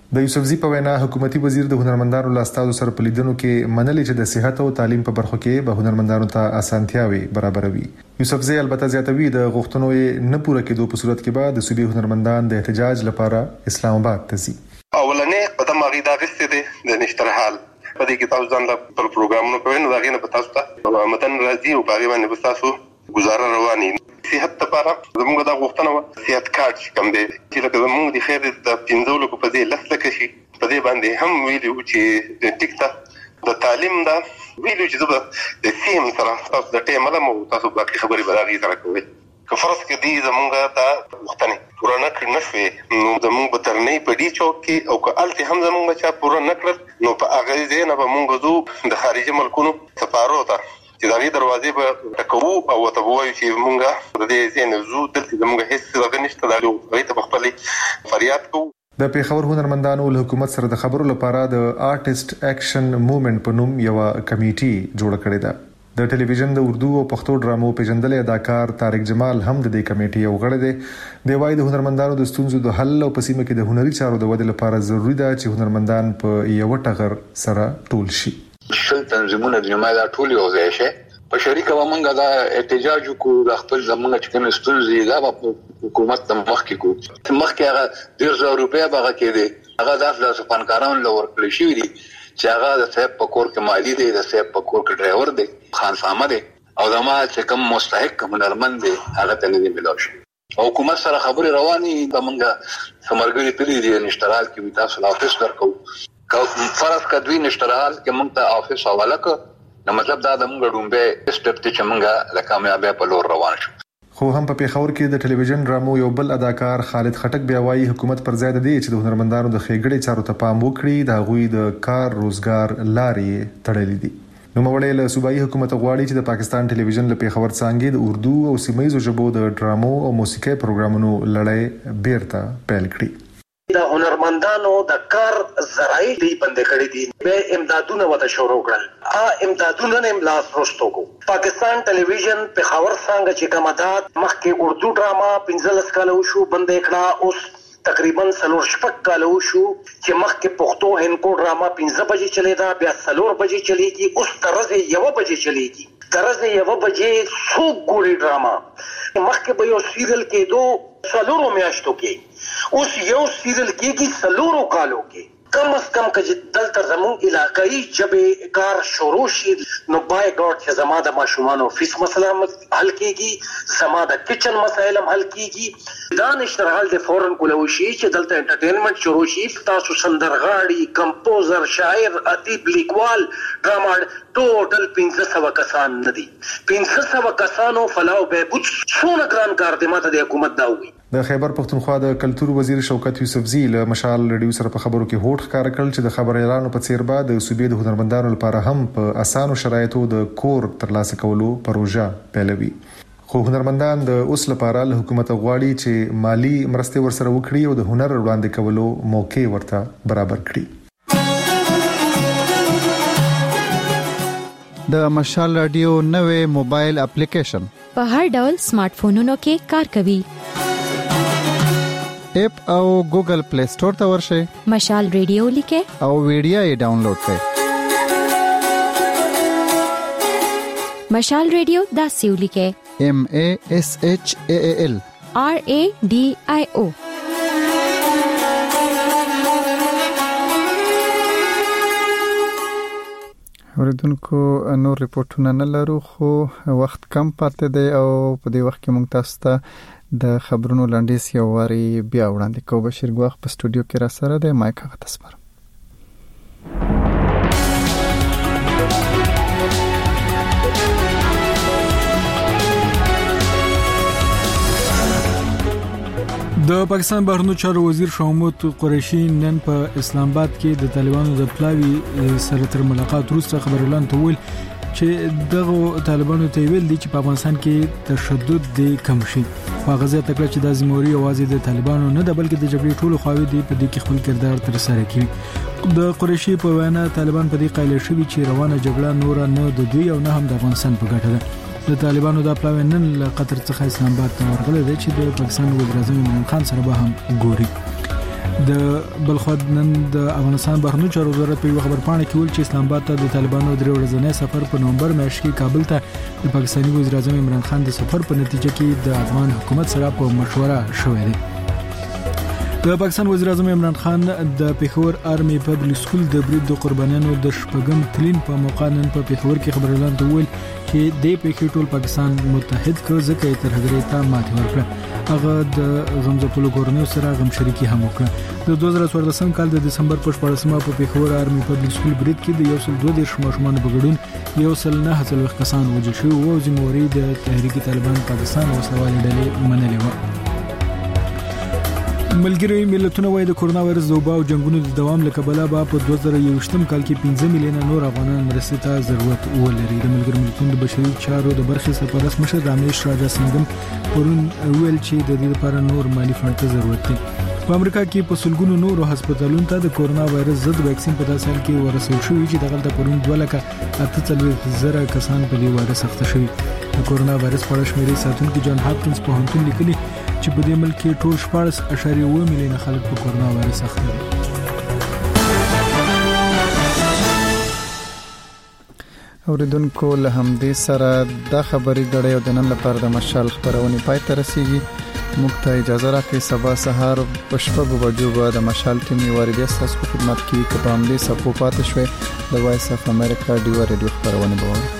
د یوسفزي په وینا حکومتي وزیر د هنرمندانو لاستازو سره په لیدنو کې منلي چې د صحت او تعلیم په برخو کې به هنرمندانو ته اسانتیاوي برابروي. یوسفزي البته زیاتوي د غوښتنو نه پوره کېدو په صورت کې به د صوبې هنرمندان د احتجاج لپاره اسلام آباد ته ځي. اولنې قدم هغه دا غوښته دي د نشترحال په دې کې تاسو ځان له پروګرامونو کوي نو دا غینه په تاسو ته متن راځي او باغې باندې تاسو گزاره رواني صحت لپاره زموږ دا غوښتنه و صحت کارت کوم دی چې لکه زموږ د خیر د 15 لکو په دې لسلکه شي په دې باندې هم ویلو چې ټیکټه د تعلیم دا ویلو چې زه د سیم سره تاسو د ټیم علم او تاسو باقي خبرې براغي سره کوي که فرض کې دي زموږ دا غوښتنه پوره نه کړ نشوي نو زموږ به ترنې په دې چوک کې او که الته هم زموږ چې پوره نه کړ نو په هغه ځای نه به موږ زو د خارجي ملکونو سفارو ته چې دا غي دروازې به ټکو او ته وایو چې مونږه د دې ځین زو دلته زموږ هیڅ څه نشته دا غي ته خپل فریاد کوو. د پیښور هنرمندانو له حکومت سره د خبرو لپاره د آرټیست اکشن موومېنټ په نوم یو کمیټي جوړ کړې ده. د ټلویزیون د اردو او پښتو ډرامو پیژندل اداکار طارق جمال هم د دې کمیټي یو غړی دی. د وای د هنرمندانو د ستونزو د حل او په سیمه کې د هنري چارو د ودې لپاره ضروری ده چې هنرمندان په یو ټغر سره ټول شي. شل تنظیمونه د جماعت ټول یو ځای شي په شریکه ومنګه دا احتجاج کو د خپل زمونږ چې کوم ستونزې دا حکومت د مخ کې کو مخ کې هغه 100 روپیا باغه کې دي هغه د فنکارانو لور کړی شي دي چې هغه د صاحب په کور کې مالی دی د صاحب په کور کې ډرایور دی خان سامه دی او دما چې کوم مستحق هنرمند دی هغه ته نه ملوي شي. حکومت سره خبري رواني د منګه سمرګري تللی دي نشترال کې تاسو لا افیس ورکو فرض کدوې نشترال کې موږ ته افیس حواله کو نو مطلب دا د موږ ډومبه سټپ ته چې موږ له کامیابی په لور روان شو. خو هم په پیښور کې د ټلویزیون ډرامو یو بل اداکار خالد خټک بیا وايي حکومت پر ځای دی چې د هنرمندانو د خېګړې چارو ته پام وکړي د غوي د کار روزګار لارې تړلې دي. نو موړې له صوبایي حکومت غواړي چې د پاکستان ټلویزیون له پیښور څنګه د اردو او سیمایي ژبو د ډرامو او موسیقي پروګرامونو لړۍ بیرته پیل کړي. د هنرمندانو د کار ذرایع دی بند کړی دي به امدادونه وته شروع کړل امدادونه نه لاس روستو کو. پاکستان ټلویزیون په خبر څنګه چې کومدات مخکې اردو ډراما 15 کال شو بند کړه اوس تقریبا 3 کال شو چې مخکې پښتو هنکو ډراما 15 بجې چلیدا بیا 3 بجې چلیږي اوس طرزه 1 بجې چلیږي طرزه 1 بجې څو ګوري ډراما مخکې به یو سیریل کې دو سلورو میاشتو کې اوس یو سیریل کېږي سلورو کالو کې کم از کم چې دلته زموږ علاقائی جبه کار شروع شي نو بای ګاډ چې زما د ماشومان افیس مسله حل کیږي زما د کچن مسایل حل کیږي دا نشترحال د فورن کولو شي چې دلته انټرټینمنت شروع شي تاسو سندرغاړي کمپوزر شاعر ادیب لیکوال ډراما ټوټل 1500 کسان ندي 1500 کسانو فلاو بهبود څونه ګران کار دی ماته د حکومت دا وي. د خیبر پختونخوا د کلتور وزیر شوکت یوسفزي له مشال رادیو سره په خبرو کې هوډ ښکار کړل چې د خبر اعلانو په څیر بعد د صوبې د هنرمندانو لپاره هم په اسانو شرایطو د کور ترلاسه کولو پروژه پیلوي. خو هنرمندان د اوس لپاره له حکومت غواړي چې مالی مرستې ورسره وکړي او د هنر وړاندې کولو موقع ورته برابر کړي. د مشال رادیو نوې موبایل اپلیکیشن په هر ډول سمارټ فونونو کې کار کوي. اپ او ګوګل پلی سٹور ته ورشئ مشال ریډیو لیکه او ویډیو یې ډاونلوډ کړئ. مشال ریډیو دا سیو لیکه MASHAAL RADIO. اوریدونکو نور ریپورتونه نه لرو خو وخت کم پاتې دی او په دې وخت کې موږ تاسو ته د خبرونو لاندیز یو واری بیا وړاندې کوو. بشیر ګواخ په سټوډیو کې را سره دی مایک هغه تسپر. د پاکستان بهرنیو چارو وزیر شاه محمود قریشي نن په اسلام آباد کې د طالبانو د پلاوي سره تر ملاقات وروسته خبر اعلان وکړ چې دغه طالبانو ته ویل دي چې په افغانستان کې تشدد د کم شي. هغه ځکه چې د زموري اوازې د طالبانو نه د بلکې د جبهې ټولو خواوې دي په دې کې خپل کردار تر سره کوي. د قریشي په وینا طالبان په دې قایل شوي چې روانه جګړه نور نه د دوی او نه هم د افغانستان په ګټه ده. د طالبانو د پلاوی نن له قطر څخه اسلام آباد ته ورغلي دي چې د پاکستان وزیر اعظم عمران خان سره به هم ګوري. د بلخو نن د افغانستان بهرنیو چارو وزارت په خبر پاڼه کې ویل چې اسلام آباد ته د طالبانو درې ورځې سفر په نومبر میاشت کې کابل ته د پاکستاني وزیر اعظم عمران خان د سفر په نتیجه کې د افغان حکومت سره په مشوره شوې ده. د پاکستان وزیر اعظم عمران خان د پیښور آرمي پبلک سکول د برید د قربانیانو د شپږم تلین په موقع نن په پیښور کې خبريالانو ته ویل چې د پیښې ټول پاکستان متحد کړ ځکه یې ترهګرۍ ته ماتې ورکړه. هغه د غمزپلو ګورنیو سره غم شریکي هم وکړه. د 2014 کال د دسمبر په 14مه په پیښور آرمي پبلک سکول برید کې د 132 ماشومان په ګډون 109 کسان وژل شوي او ذمہواری د تحریک طالبان پاکستان وسلوالې ډلې منلې و. ملګری ملتونه وايي د کرونا وایرس د وبا او جنگونو د دوام لکبله به په 2021 کال کې 15 میلیونه نور افغانان مرستې ته ضرورت ولري. د ملګری ملتونو د بشري چارو د برخې سرپرست مشر رامیش راجا سنگم پرون ویل چې د دې لپاره نور مالی فند ته ضرورت دی. په امریکا کې په سلګونو نورو هسپتالونو ته د کرونا وایرس ضد ویکسین په داسې حال کې ورسول شوی چې دغلته پرون 2,48,000 کسان په دې وایرس اخته شوي. د کرونا وایرس په اړه شمیرې ساتونکي جان هاپکینز پوهنتون لیکلي چې په دې ملک کې ټول 14.1 میلیونه خلک په کرونا وایرس اخته دي. اوریدونکو له همدې سره د خبري غړې او د نن لپاره د مشال خبرونه پای ته رسیدي. موږ ته اجازه راکړئ سبا سهار په 6 بجو به د مشال ټیم یواري بیا ستاسو په خدمت کې کوم دې سپو پاتې شوي د وایس اف امریکا ډیو ریډیو خبرونه به